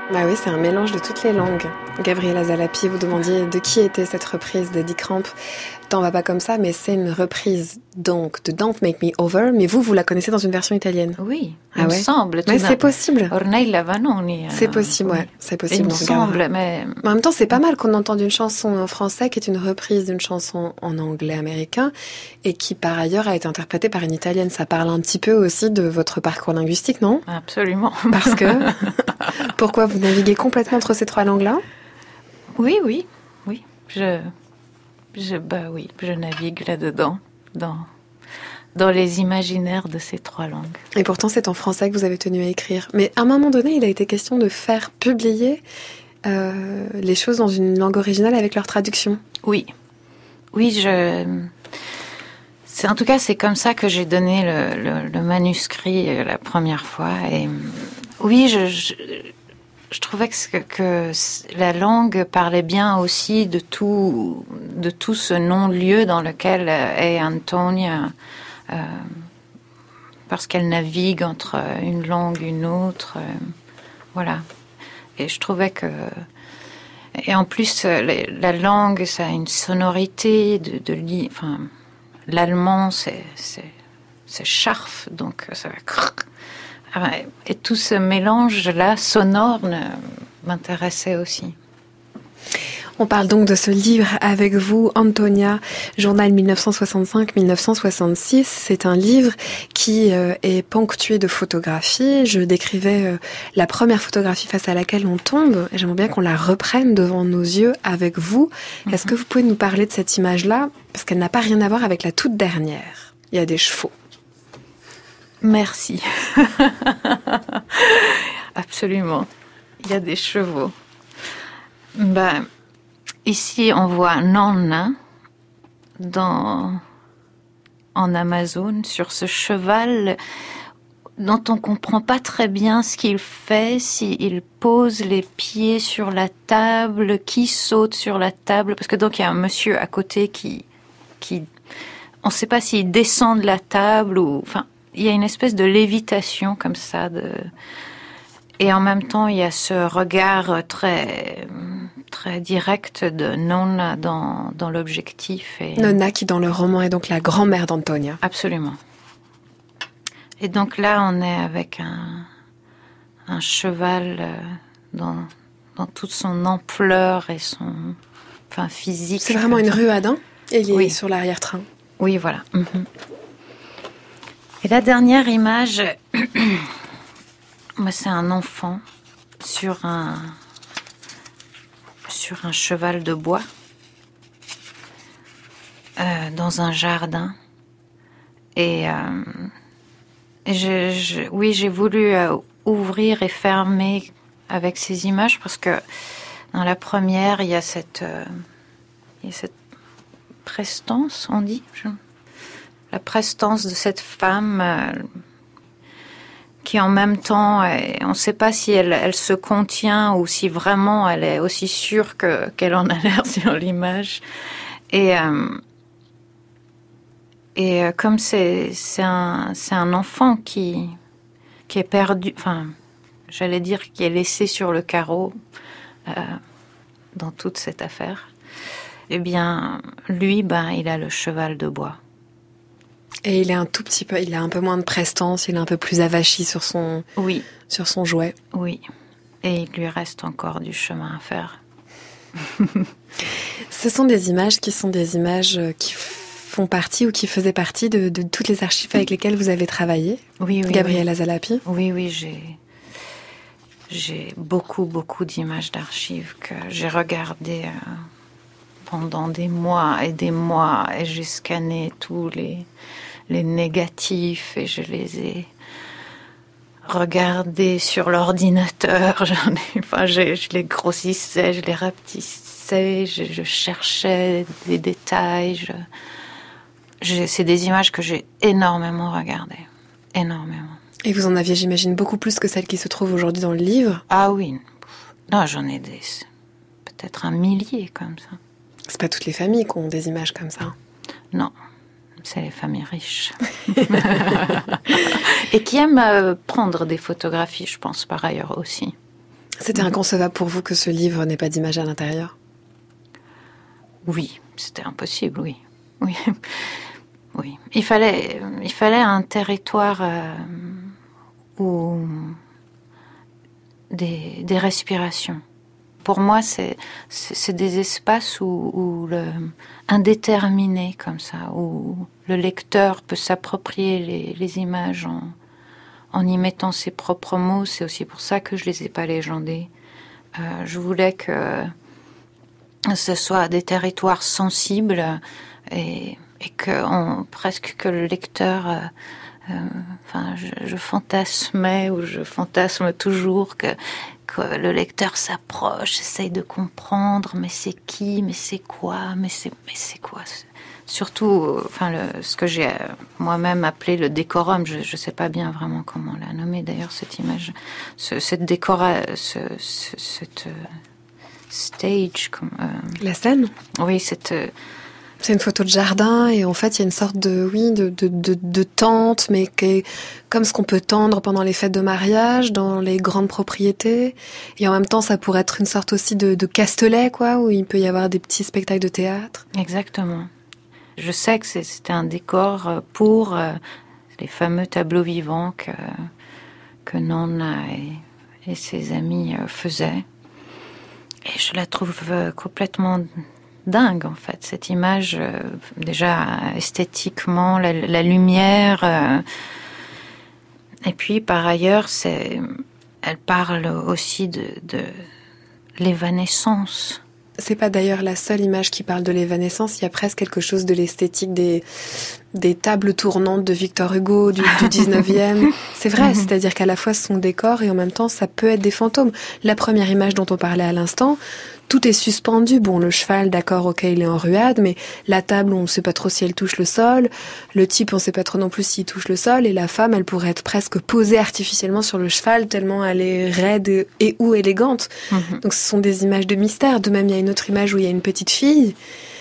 Bah oui, c'est un mélange de toutes les langues. Gabriela Zalapi, vous demandiez de qui était cette reprise d'Eddie Kramp. T'en vas pas comme ça, mais c'est une reprise donc de Don't Make Me Over, mais vous, vous la connaissez dans une version italienne. Oui, ah il ouais. me semble. Mais c'est possible. Ornella Vanoni. C'est possible, ouais, c'est possible. Il me semble, mais... En même temps, c'est pas mal qu'on entende une chanson en français qui est une reprise d'une chanson en anglais américain et qui, par ailleurs, a été interprétée par une italienne. Ça parle un petit peu aussi de votre parcours linguistique, non ? Absolument. Parce que... Pourquoi vous naviguez complètement entre ces trois langues-là ? Oui, oui, oui. Je... Je, bah oui, je navigue là-dedans, dans, dans les imaginaires de ces trois langues. Et pourtant, c'est en français que vous avez tenu à écrire. Mais à un moment donné, il a été question de faire publier euh, les choses dans une langue originale avec leur traduction. Oui, oui, je... C'est, en tout cas, c'est comme ça que j'ai donné le, le, le manuscrit la première fois. Et oui, je... je Je trouvais que, que la langue parlait bien aussi de tout, de tout ce non-lieu dans lequel est Antonia, euh, parce qu'elle navigue entre une langue et une autre. Euh, voilà. Et je trouvais que... Et en plus, la langue, ça a une sonorité de... de enfin, l'allemand, c'est, c'est, c'est scharf, donc ça va... Et tout ce mélange-là, sonore, m'intéressait aussi. On parle donc de ce livre avec vous, Antonia, journal dix-neuf cent soixante-cinq à dix-neuf cent soixante-six. C'est un livre qui euh, est ponctué de photographies. Je décrivais euh, la première photographie face à laquelle on tombe. Et j'aimerais bien qu'on la reprenne devant nos yeux avec vous. Mm-hmm. Est-ce que vous pouvez nous parler de cette image-là ? Parce qu'elle n'a pas rien à voir avec la toute dernière. Il y a des chevaux. Merci. Absolument. Il y a des chevaux. Ben, ici, on voit Nonna dans, en Amazone sur ce cheval dont on ne comprend pas très bien ce qu'il fait, s'il pose les pieds sur la table, qui saute sur la table, parce que donc il y a un monsieur à côté qui... qui on ne sait pas s'il descend de la table ou... Enfin, il y a une espèce de lévitation comme ça, de... et en même temps il y a ce regard très très direct de Nonna dans dans l'objectif. Et... Nonna qui dans le roman est donc la grand-mère d'Antonia. Absolument. Et donc là on est avec un un cheval dans dans toute son ampleur et son enfin physique. C'est vraiment une ruade, hein ? Et il est oui. sur l'arrière-train. Oui, voilà. Mm-hmm. Et la dernière image, moi, c'est un enfant sur un, sur un cheval de bois, euh, dans un jardin. Et, euh, et je, je, oui, j'ai voulu euh, ouvrir et fermer avec ces images parce que dans la première, il y a cette, euh, il y a cette prestance, on dit je... La prestance de cette femme euh, qui en même temps, est, on ne sait pas si elle, elle se contient ou si vraiment elle est aussi sûre que, qu'elle en a l'air sur l'image. Et, euh, et euh, comme c'est, c'est, un, c'est un enfant qui, qui est perdu, enfin, j'allais dire qui est laissé sur le carreau euh, dans toute cette affaire, eh bien, lui, ben, il a le cheval de bois. Et il est un tout petit peu, il a un peu moins de prestance, il est un peu plus avachi sur son, oui. sur son jouet. Oui. Et il lui reste encore du chemin à faire. Ce sont des images qui sont des images qui font partie ou qui faisaient partie de, de toutes les archives avec lesquelles vous avez travaillé. Oui, oui. Gabriela oui. Zalapi. Oui, oui, j'ai, j'ai beaucoup, beaucoup d'images d'archives que j'ai regardées euh, pendant des mois et des mois et j'ai scanné tous les les négatifs et je les ai regardés sur l'ordinateur. J'en ai, enfin, je, je les grossissais, je les rapetissais, je, je cherchais des détails. Je, je, c'est des images que j'ai énormément regardées, énormément. Et vous en aviez, j'imagine, beaucoup plus que celles qui se trouvent aujourd'hui dans le livre. Ah oui, non, j'en ai des, peut-être un millier comme ça. C'est pas toutes les familles qui ont des images comme ça. Non. C'est les familles riches. Et qui aiment euh, prendre des photographies, je pense, par ailleurs aussi. C'était inconcevable pour vous que ce livre n'ait pas d'image à l'intérieur? Oui, c'était impossible, oui. Oui. Oui. Il fallait, il fallait un territoire euh, où des, des respirations. Pour moi, c'est, c'est, c'est des espaces où, où le indéterminé comme ça, où le lecteur peut s'approprier les, les images en, en y mettant ses propres mots. C'est aussi pour ça que je les ai pas légendés. Euh, je voulais que ce soit des territoires sensibles et, et que on, presque que le lecteur, euh, euh, enfin, je, je fantasmais ou je fantasme toujours que, que le lecteur s'approche, essaye de comprendre, mais c'est qui, mais c'est quoi, mais c'est, mais c'est quoi. Surtout, enfin, le, ce que j'ai moi-même appelé le décorum, je ne sais pas bien vraiment comment la nommer d'ailleurs cette image, ce, cette décora, ce, ce, cette euh, stage, comme, euh, la scène. Oui, cette. Euh, C'est une photo de jardin et en fait il y a une sorte de oui de de de, de tente, mais qui est comme ce qu'on peut tendre pendant les fêtes de mariage dans les grandes propriétés. Et en même temps ça pourrait être une sorte aussi de, de castelet quoi, où il peut y avoir des petits spectacles de théâtre. Exactement. Je sais que c'était un décor pour euh, les fameux tableaux vivants que que Nonna et, et ses amis euh, faisaient. Et je la trouve euh, complètement dingue en fait, cette image, euh, déjà esthétiquement, la, la lumière, euh, et puis par ailleurs, c'est, elle parle aussi de, de l'évanescence. C'est pas d'ailleurs la seule image qui parle de l'évanescence, il y a presque quelque chose de l'esthétique des, des tables tournantes de Victor Hugo du, du dix-neuvième. C'est vrai, c'est-à-dire qu'à la fois ce sont des décors et en même temps ça peut être des fantômes. La première image dont on parlait à l'instant, tout est suspendu. Bon, le cheval, d'accord, ok, il est en ruade, mais la table, on ne sait pas trop si elle touche le sol. Le type, on ne sait pas trop non plus s'il touche le sol. Et la femme, elle pourrait être presque posée artificiellement sur le cheval, tellement elle est raide et ou élégante. Mm-hmm. Donc ce sont des images de mystère. De même, il y a une autre image où il y a une petite fille.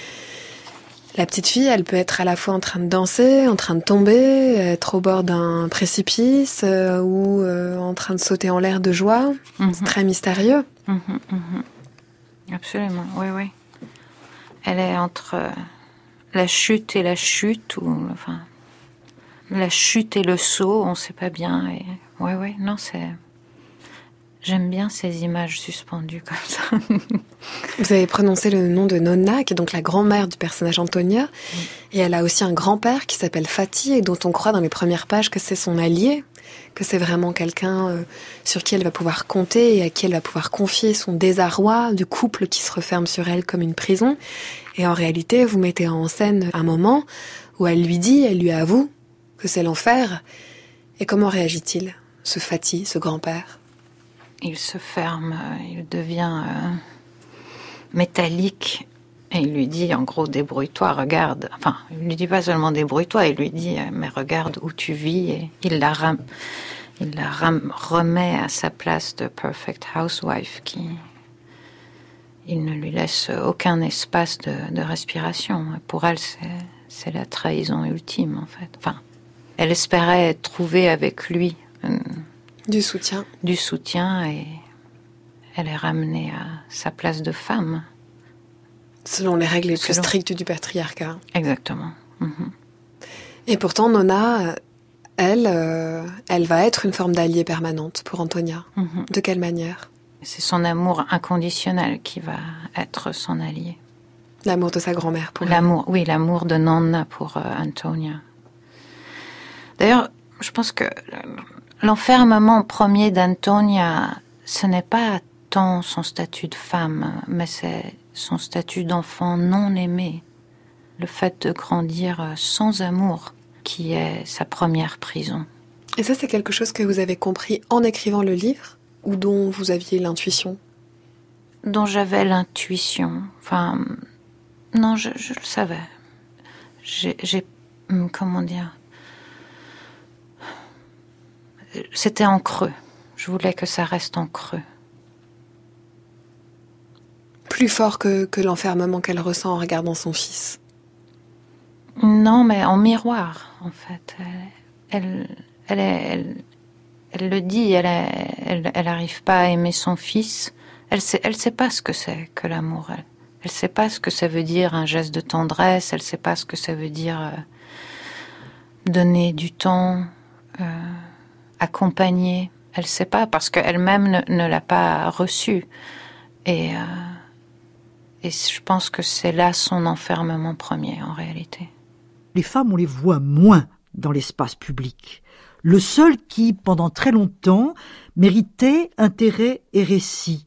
La petite fille, elle peut être à la fois en train de danser, en train de tomber, être au bord d'un précipice euh, ou euh, en train de sauter en l'air de joie. Mm-hmm. C'est très mystérieux. Mm-hmm, mm-hmm. Absolument, oui, oui. Elle est entre la chute et la chute, ou enfin, la chute et le saut, on ne sait pas bien. Et oui, oui, non, c'est. J'aime bien ces images suspendues comme ça. Vous avez prononcé le nom de Nonna, qui est donc la grand-mère du personnage Antonia, oui. Et elle a aussi un grand-père qui s'appelle Fatih et dont on croit dans les premières pages que c'est son allié, que c'est vraiment quelqu'un euh, sur qui elle va pouvoir compter et à qui elle va pouvoir confier son désarroi du couple qui se referme sur elle comme une prison. Et en réalité, vous mettez en scène un moment où elle lui dit, elle lui avoue que c'est l'enfer. Et comment réagit-il, ce Fatih, ce grand-père ? Il se ferme, il devient euh, métallique. Et il lui dit, en gros, débrouille-toi, regarde. Enfin, il lui dit pas seulement débrouille-toi, il lui dit, mais regarde où tu vis. Et il la, ram... il la ram... remet à sa place de perfect housewife, qui, il ne lui laisse aucun espace de, de respiration. Pour elle, c'est, c'est la trahison ultime, en fait. Enfin, elle espérait trouver avec lui euh, du soutien. Du soutien, et elle est ramenée à sa place de femme. Selon les règles les plus strictes du patriarcat. Exactement. Mm-hmm. Et pourtant, Nonna, elle, euh, elle va être une forme d'alliée permanente pour Antonia. Mm-hmm. De quelle manière ? C'est son amour inconditionnel qui va être son allié. L'amour de sa grand-mère pour l'amour, elle. Oui, l'amour de Nonna pour euh, Antonia. D'ailleurs, je pense que l'enfermement premier d'Antonia, ce n'est pas tant son statut de femme, mais c'est son statut d'enfant non aimé, le fait de grandir sans amour, qui est sa première prison. Et ça, c'est quelque chose que vous avez compris en écrivant le livre, ou dont vous aviez l'intuition ? Dont j'avais l'intuition. Enfin, non, je, je le savais. J'ai, j'ai, comment dire ? C'était en creux. Je voulais que ça reste en creux. Plus fort que, que l'enfermement qu'elle ressent en regardant son fils. Non, mais en miroir, en fait. Elle, elle, elle, est, elle, elle le dit, elle, elle, elle arrive pas à aimer son fils. Elle sait, elle sait pas ce que c'est que l'amour. Elle, elle sait pas ce que ça veut dire un geste de tendresse. Elle sait pas ce que ça veut dire euh, donner du temps, euh, accompagner. Elle sait pas parce qu'elle-même ne, ne l'a pas reçu. Et, euh, et je pense que c'est là son enfermement premier en réalité. Les femmes, on les voit moins dans l'espace public. Le seul qui, pendant très longtemps, méritait intérêt et récit.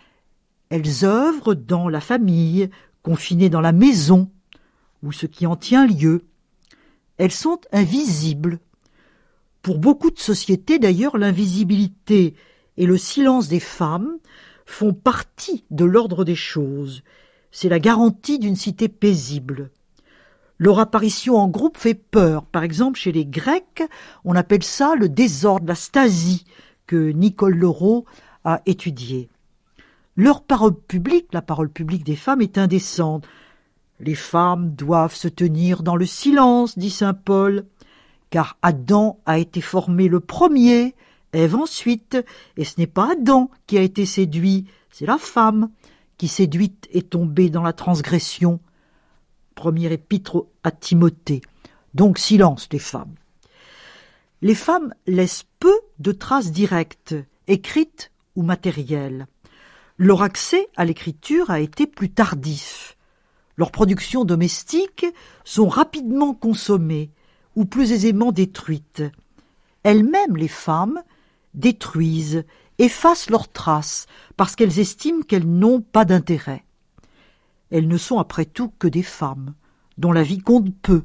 Elles œuvrent dans la famille, confinées dans la maison, ou ce qui en tient lieu. Elles sont invisibles. Pour beaucoup de sociétés, d'ailleurs, l'invisibilité et le silence des femmes font partie de l'ordre des choses. C'est la garantie d'une cité paisible. Leur apparition en groupe fait peur. Par exemple, chez les Grecs, on appelle ça le désordre, la stasie, que Nicole Leroux a étudié. Leur parole publique, la parole publique des femmes, est indécente. Les femmes doivent se tenir dans le silence, dit saint Paul, car Adam a été formé le premier, Ève ensuite, et ce n'est pas Adam qui a été séduit, c'est la femme qui, séduite, est tombée dans la transgression. Premier épître à Timothée. Donc silence des femmes. Les femmes laissent peu de traces directes, écrites ou matérielles. Leur accès à l'écriture a été plus tardif. Leurs productions domestiques sont rapidement consommées ou plus aisément détruites. Elles-mêmes, les femmes, détruisent, effacent leurs traces parce qu'elles estiment qu'elles n'ont pas d'intérêt. Elles ne sont après tout que des femmes, dont la vie compte peu.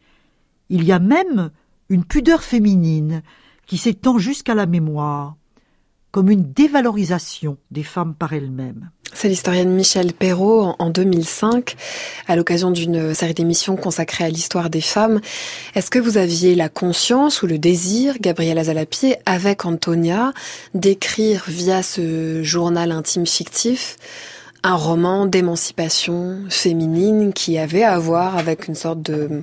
Il y a même une pudeur féminine qui s'étend jusqu'à la mémoire, comme une dévalorisation des femmes par elles-mêmes. C'est l'historienne Michèle Perrault en deux mille cinq, à l'occasion d'une série d'émissions consacrée à l'histoire des femmes. Est-ce que vous aviez la conscience ou le désir, Gabriela Zalapié, avec Antonia, d'écrire via ce journal intime fictif un roman d'émancipation féminine qui avait à voir avec une sorte de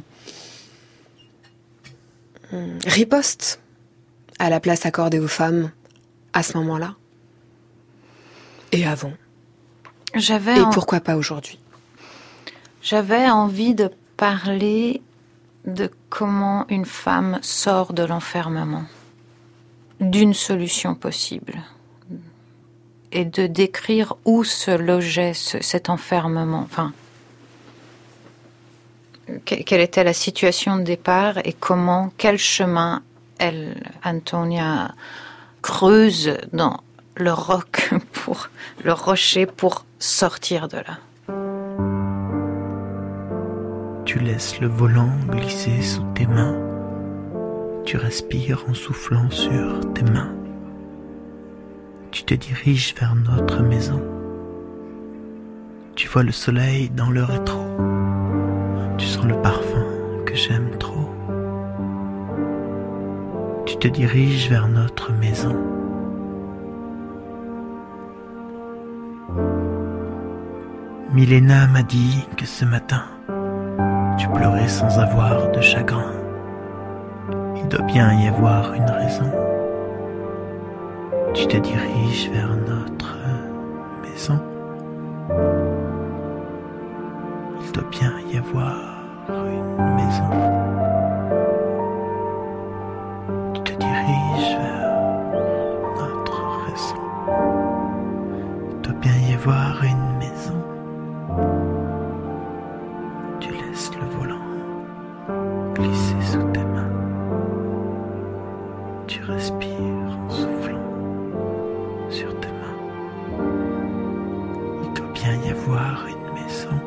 riposte à la place accordée aux femmes à ce moment-là et avant. J'avais et en... pourquoi pas aujourd'hui? J'avais envie de parler de comment une femme sort de l'enfermement, d'une solution possible, et de décrire où se logeait ce, cet enfermement, enfin, que, quelle était la situation de départ et comment, quel chemin elle, Antonia, creuse dans le roc, pour le rocher, pour sortir de là. Tu laisses le volant glisser sous tes mains, tu respires en soufflant sur tes mains. Tu te diriges vers notre maison. Tu vois le soleil dans le rétro. Tu sens le parfum que j'aime trop. Tu te diriges vers notre maison. Milena m'a dit que ce matin, tu pleurais sans avoir de chagrin. Il doit bien y avoir une raison. Tu te diriges vers notre maison. Il doit bien y avoir une maison. Tu te diriges vers notre raison. Il doit bien y avoir une maison. Tu laisses le volant glisser sous tes mains. Tu respires en soufflant sur tes mains. Il doit bien y avoir une maison.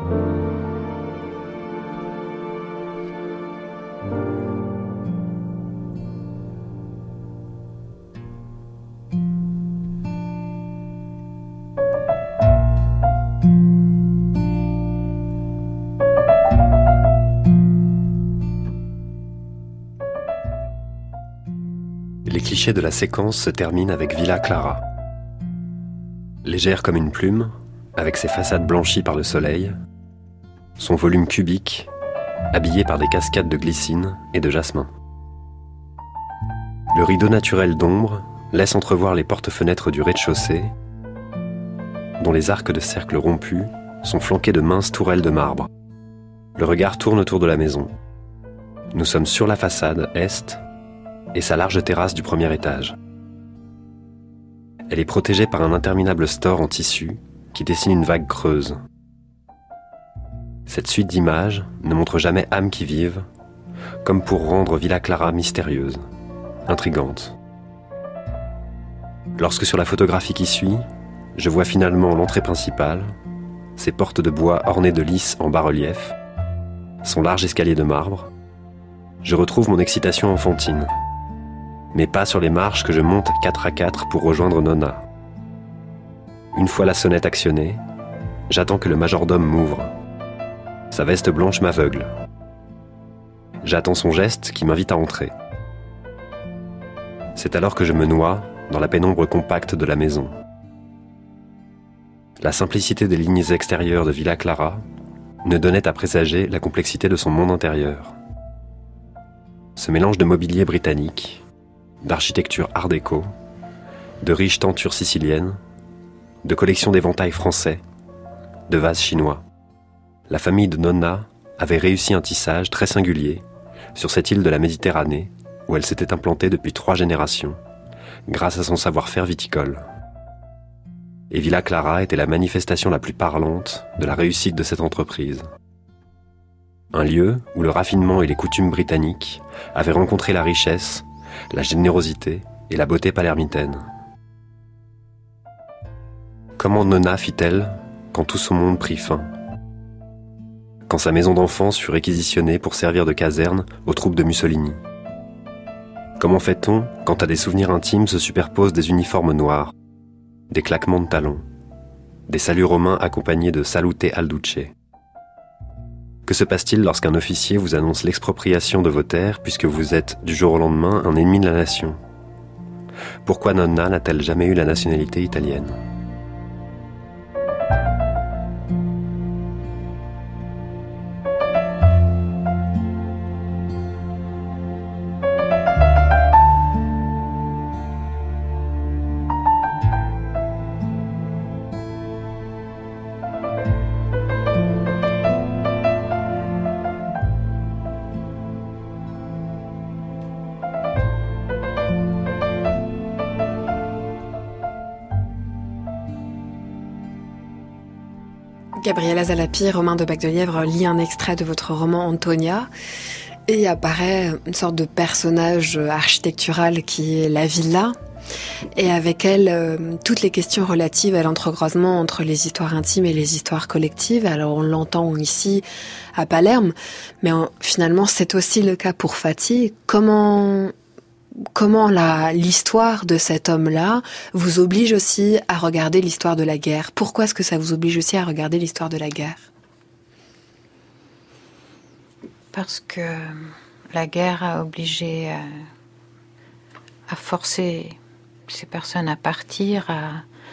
Les clichés de la séquence se terminent avec Villa Clara. Légère comme une plume, avec ses façades blanchies par le soleil, son volume cubique, habillé par des cascades de glycine et de jasmin. Le rideau naturel d'ombre laisse entrevoir les portes-fenêtres du rez-de-chaussée, dont les arcs de cercle rompus sont flanqués de minces tourelles de marbre. Le regard tourne autour de la maison. Nous sommes sur la façade est et sa large terrasse du premier étage. Elle est protégée par un interminable store en tissu qui dessine une vague creuse. Cette suite d'images ne montre jamais âme qui vive, comme pour rendre Villa Clara mystérieuse, intrigante. Lorsque sur la photographie qui suit, je vois finalement l'entrée principale, ses portes de bois ornées de lys en bas-relief, son large escalier de marbre, je retrouve mon excitation enfantine, mais pas sur les marches que je monte quatre à quatre pour rejoindre Nonna. Une fois la sonnette actionnée, j'attends que le majordome m'ouvre. Sa veste blanche m'aveugle. J'attends son geste qui m'invite à entrer. C'est alors que je me noie dans la pénombre compacte de la maison. La simplicité des lignes extérieures de Villa Clara ne donnait à présager la complexité de son monde intérieur. Ce mélange de mobilier britannique, d'architecture art déco, de riches tentures siciliennes, de collections d'éventails français, de vases chinois. La famille de Nonna avait réussi un tissage très singulier sur cette île de la Méditerranée où elle s'était implantée depuis trois générations, grâce à son savoir-faire viticole. Et Villa Clara était la manifestation la plus parlante de la réussite de cette entreprise. Un lieu où le raffinement et les coutumes britanniques avaient rencontré la richesse, la générosité et la beauté palermitaine. Comment Nonna fit-elle quand tout son monde prit fin ? Quand sa maison d'enfance fut réquisitionnée pour servir de caserne aux troupes de Mussolini ? Comment fait-on quand à des souvenirs intimes se superposent des uniformes noirs, des claquements de talons, des saluts romains accompagnés de salute al duce ? Que se passe-t-il lorsqu'un officier vous annonce l'expropriation de vos terres puisque vous êtes, du jour au lendemain, un ennemi de la nation ? Pourquoi Nonna n'a-t-elle jamais eu la nationalité italienne ? Gabriella Zalapi, Romain de Bac-de-Lièvre, lit un extrait de votre roman Antonia et apparaît une sorte de personnage architectural qui est la villa et avec elle euh, toutes les questions relatives à l'entrecroisement entre les histoires intimes et les histoires collectives. Alors on l'entend ici à Palerme, mais en, finalement c'est aussi le cas pour Fati. Comment... Comment la, l'histoire de cet homme-là vous oblige aussi à regarder l'histoire de la guerre ? Pourquoi est-ce que ça vous oblige aussi à regarder l'histoire de la guerre ? Parce que la guerre a obligé à, à forcer ces personnes à partir, à,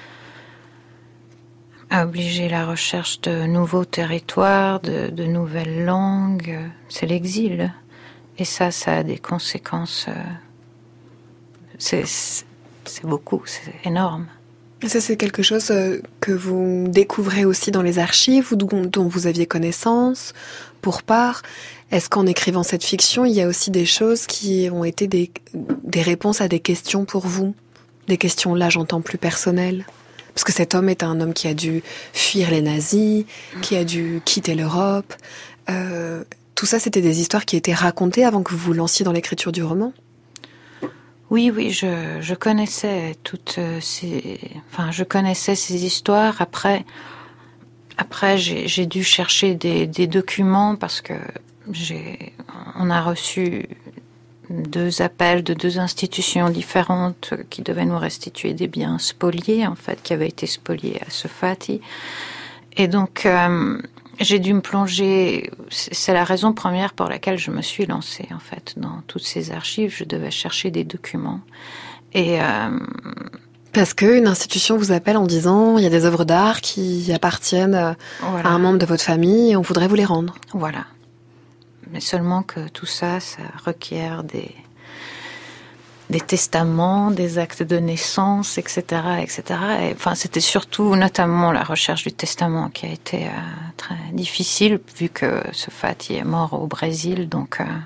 à obliger la recherche de nouveaux territoires, de, de nouvelles langues. C'est l'exil. Et ça, ça a des conséquences... C'est, c'est beaucoup, c'est énorme. Et ça, c'est quelque chose que vous découvrez aussi dans les archives ou dont, dont vous aviez connaissance, pour part. Est-ce qu'en écrivant cette fiction, il y a aussi des choses qui ont été des, des réponses à des questions pour vous ? Des questions, là, j'entends plus personnelles. Parce que cet homme est un homme qui a dû fuir les nazis, qui a dû quitter l'Europe. Euh, tout ça, c'était des histoires qui étaient racontées avant que vous vous lanciez dans l'écriture du roman ? Oui, oui, je, je connaissais toutes ces, enfin, je connaissais ces histoires. Après, après, j'ai, j'ai dû chercher des, des documents parce que j'ai, on a reçu deux appels de deux institutions différentes qui devaient nous restituer des biens spoliés, en fait, qui avaient été spoliés à ce Fati. Et donc, euh, j'ai dû me plonger, c'est la raison première pour laquelle je me suis lancée, en fait, dans toutes ces archives. Je devais chercher des documents. Et... Euh, Parce qu'une institution vous appelle en disant, il y a des œuvres d'art qui appartiennent voilà. à un membre de votre famille et on voudrait vous les rendre. Voilà. Mais seulement que tout ça, ça requiert des... des testaments, des actes de naissance, et cetera, et cetera. Et, enfin, c'était surtout, notamment, la recherche du testament qui a été euh, très difficile, vu que ce Fati est mort au Brésil, donc euh,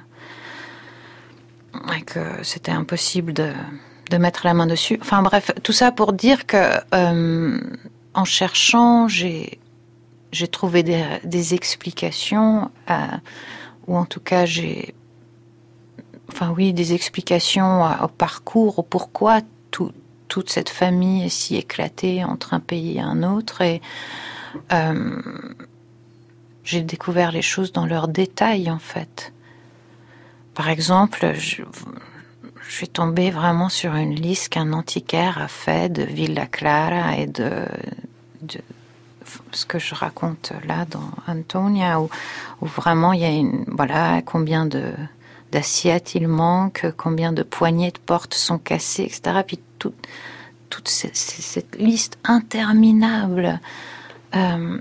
et que c'était impossible de, de mettre la main dessus. Enfin bref, tout ça pour dire que euh, en cherchant, j'ai j'ai trouvé des, des explications, à, ou en tout cas j'ai Enfin oui, des explications au parcours, au pourquoi tout, toute cette famille est si éclatée entre un pays et un autre. Et euh, j'ai découvert les choses dans leurs détails, en fait. Par exemple, je, je suis tombée vraiment sur une liste qu'un antiquaire a fait de Villa Clara et de, de ce que je raconte là dans Antonia, où, où vraiment il y a une, voilà, combien de d'assiettes il manque, combien de poignées de portes sont cassées, et cetera. Puis toute, toute cette, cette liste interminable euh,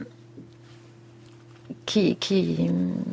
qui, qui,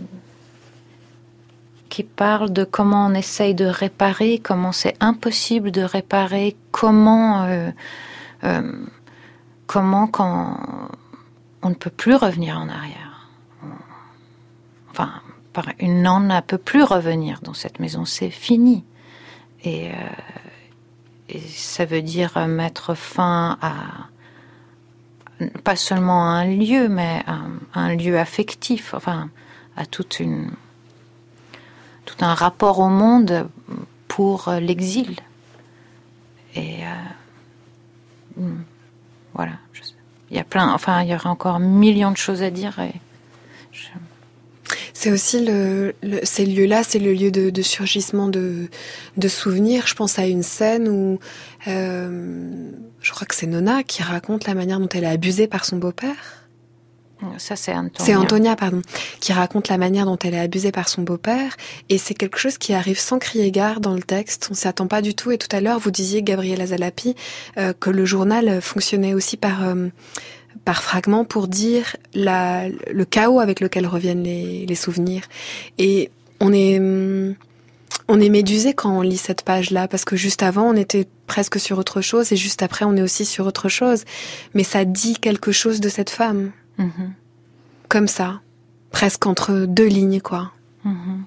qui parle de comment on essaye de réparer, comment c'est impossible de réparer, comment, euh, euh, comment quand on ne peut plus revenir en arrière. Enfin, une nonne ne peut plus revenir dans cette maison, c'est fini. Et, euh, et ça veut dire mettre fin à, pas seulement à un lieu, mais à, à un lieu affectif, enfin, à toute une, tout un rapport au monde pour l'exil. Et euh, voilà, je sais. Il y a plein, enfin, il y aurait encore un million de choses à dire. Et je... C'est aussi le, le, ces lieux-là, c'est le lieu de, de surgissement de, de souvenirs. Je pense à une scène où, euh, je crois que c'est Nona qui raconte la manière dont elle est abusée par son beau-père. Ça, c'est Antonia. C'est Antonia, pardon, qui raconte la manière dont elle est abusée par son beau-père. Et c'est quelque chose qui arrive sans crier gare dans le texte. On s'y attend pas du tout. Et tout à l'heure, vous disiez, Gabriela Zalapi, euh, que le journal fonctionnait aussi par... Euh, par fragments pour dire la, le chaos avec lequel reviennent les, les souvenirs. Et on est, on est médusé quand on lit cette page-là, parce que juste avant, on était presque sur autre chose, et juste après, on est aussi sur autre chose. Mais ça dit quelque chose de cette femme. Mm-hmm. Comme ça. Presque entre deux lignes, quoi. Mm-hmm.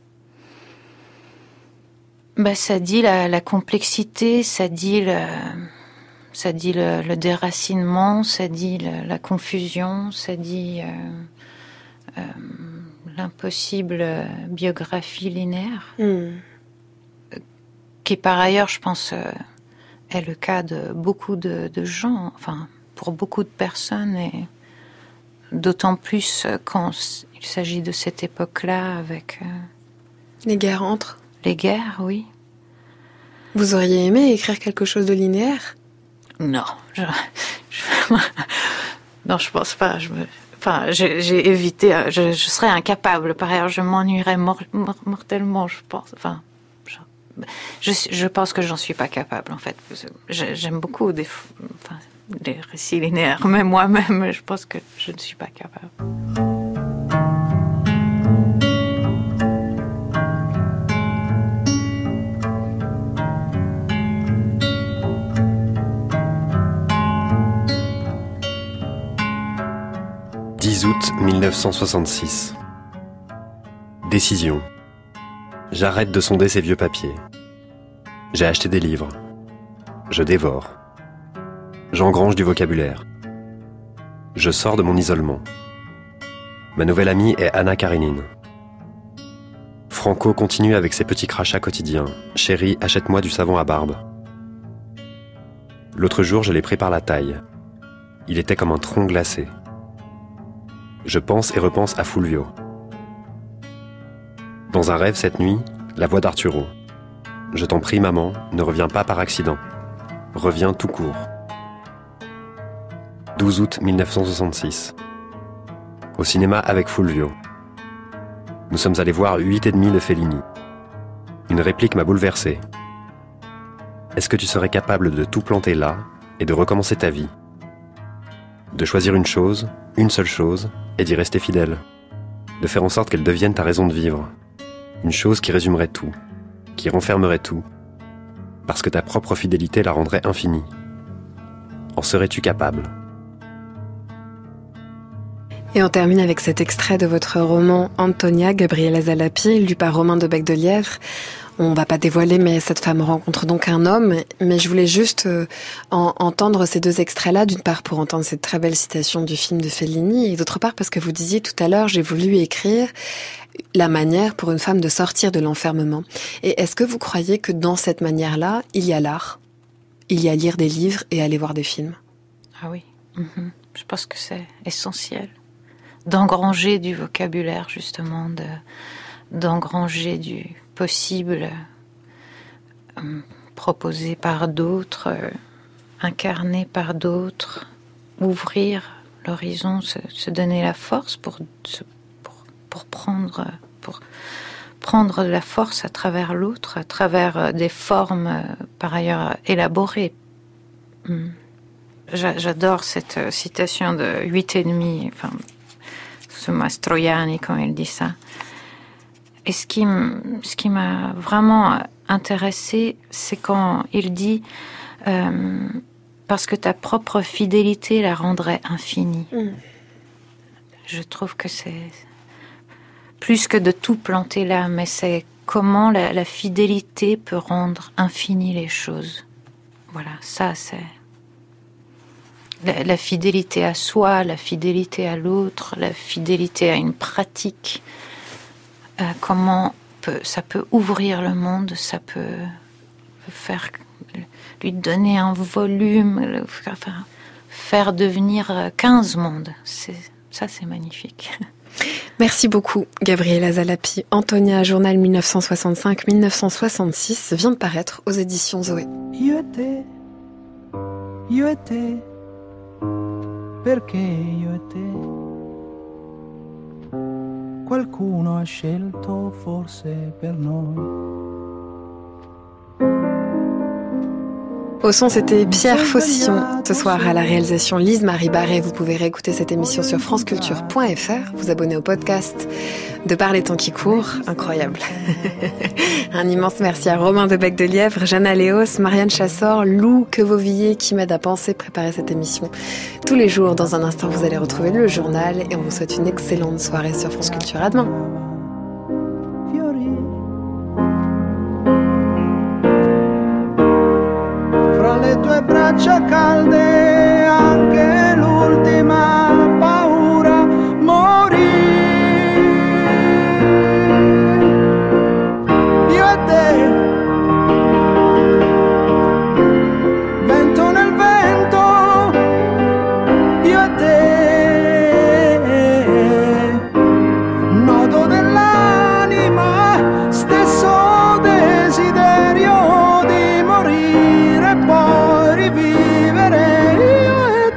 Bah, ça dit la, la complexité, ça dit le... Ça dit le, le déracinement, ça dit le, la confusion, ça dit euh, euh, l'impossible biographie linéaire, mm. qui par ailleurs, je pense, euh, est le cas de beaucoup de, de gens, enfin, pour beaucoup de personnes, et d'autant plus quand il s'agit de cette époque-là avec... Euh, les guerres entre. Les guerres, oui. Vous auriez aimé écrire quelque chose de linéaire ? Non, je, je, non, je pense pas. Je me, enfin, j'ai, j'ai évité. Je, je serais incapable. Par ailleurs, je m'ennuierais mor, mor, mortellement. Je pense. Enfin, je, je, je pense que j'en suis pas capable. En fait, j'aime beaucoup des, enfin, des récits linéaires, mais moi-même, je pense que je ne suis pas capable. dix août mille neuf cent soixante-six. Décision. J'arrête de sonder ces vieux papiers. J'ai acheté des livres. Je dévore. J'engrange du vocabulaire. Je sors de mon isolement. Ma nouvelle amie est Anna Karénine. Franco continue avec ses petits crachats quotidiens. Chérie, achète-moi du savon à barbe. L'autre jour, je l'ai pris par la taille. Il était comme un tronc glacé. Je pense et repense à Fulvio. Dans un rêve cette nuit, la voix d'Arturo. Je t'en prie, maman, ne reviens pas par accident. Reviens tout court. douze août mille neuf cent soixante-six. Au cinéma avec Fulvio. Nous sommes allés voir huit et demi de Fellini. Une réplique m'a bouleversé. Est-ce que tu serais capable de tout planter là et de recommencer ta vie ? De choisir une chose, une seule chose, et d'y rester fidèle. De faire en sorte qu'elle devienne ta raison de vivre. Une chose qui résumerait tout, qui renfermerait tout. parce que ta propre fidélité la rendrait infinie. En serais-tu capable ? Et on termine avec cet extrait de votre roman Antonia, Gabriela Zalapi, lu par Romain de Bec de Lièvre. On va pas dévoiler, mais cette femme rencontre donc un homme. Mais je voulais juste euh, en, entendre ces deux extraits-là, d'une part pour entendre cette très belle citation du film de Fellini, et d'autre part parce que vous disiez tout à l'heure, j'ai voulu écrire la manière pour une femme de sortir de l'enfermement. Et est-ce que vous croyez que dans cette manière-là, il y a l'art ? Il y a lire des livres et aller voir des films ? Ah oui, mm-hmm. Je pense que c'est essentiel. D'engranger du vocabulaire, justement, de, d'engranger du possible euh, proposé par d'autres, euh, incarné par d'autres, ouvrir l'horizon, se, se donner la force pour, se, pour, pour, prendre, pour prendre de la force à travers l'autre, à travers des formes euh, par ailleurs élaborées. Mm. J'adore cette citation de huit et demi, enfin, ce Mastroianni, comme il dit ça. Et ce qui, ce qui m'a vraiment intéressée, c'est quand il dit euh, parce que ta propre fidélité la rendrait infinie. Mm. Je trouve que c'est plus que de tout planter là, mais c'est comment la, la fidélité peut rendre infinies les choses. Voilà, ça c'est la, la fidélité à soi, la fidélité à l'autre, la fidélité à une pratique. Euh, comment peut, ça peut ouvrir le monde, ça peut faire, lui donner un volume, le, enfin, faire devenir quinze mondes. C'est, ça, c'est magnifique. Merci beaucoup, Gabriela Zalapi. Antonia, journal dix-neuf cent soixante-cinq dix-neuf cent soixante-six, vient de paraître aux éditions Zoé. Io e te, io e te, perché io e te? Qualcuno ha scelto forse per noi. Au son, c'était Pierre Faucillon. Ce soir, à la réalisation, Lise Marie Barré. Vous pouvez réécouter cette émission sur franceculture point f r, vous abonner au podcast de Par les temps qui courent. Incroyable. Un immense merci à Romain de Bec de Lièvre, Jeanne Léos, Marianne Chassor, Lou Quevauviller qui m'aide à penser, préparer cette émission tous les jours. Dans un instant, vous allez retrouver le journal et on vous souhaite une excellente soirée sur France Culture. À demain. Le tue braccia calde, anche l'ultima paura morì. Io e te, vento nel vento, io e te, nodo dell'anima, stesso desiderio di morire poi rivivere io e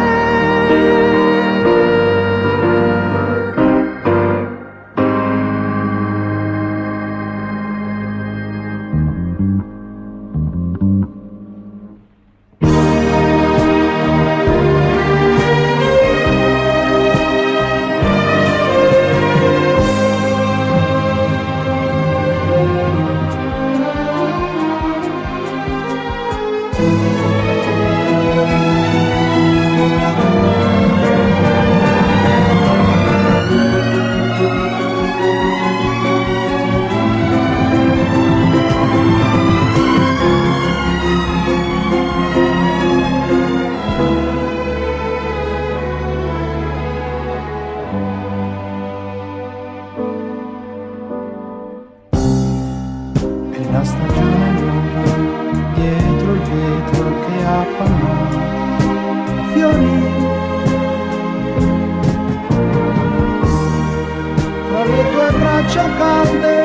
la stagione nuova dietro il vetro che appanna fiori fra le tue braccia calde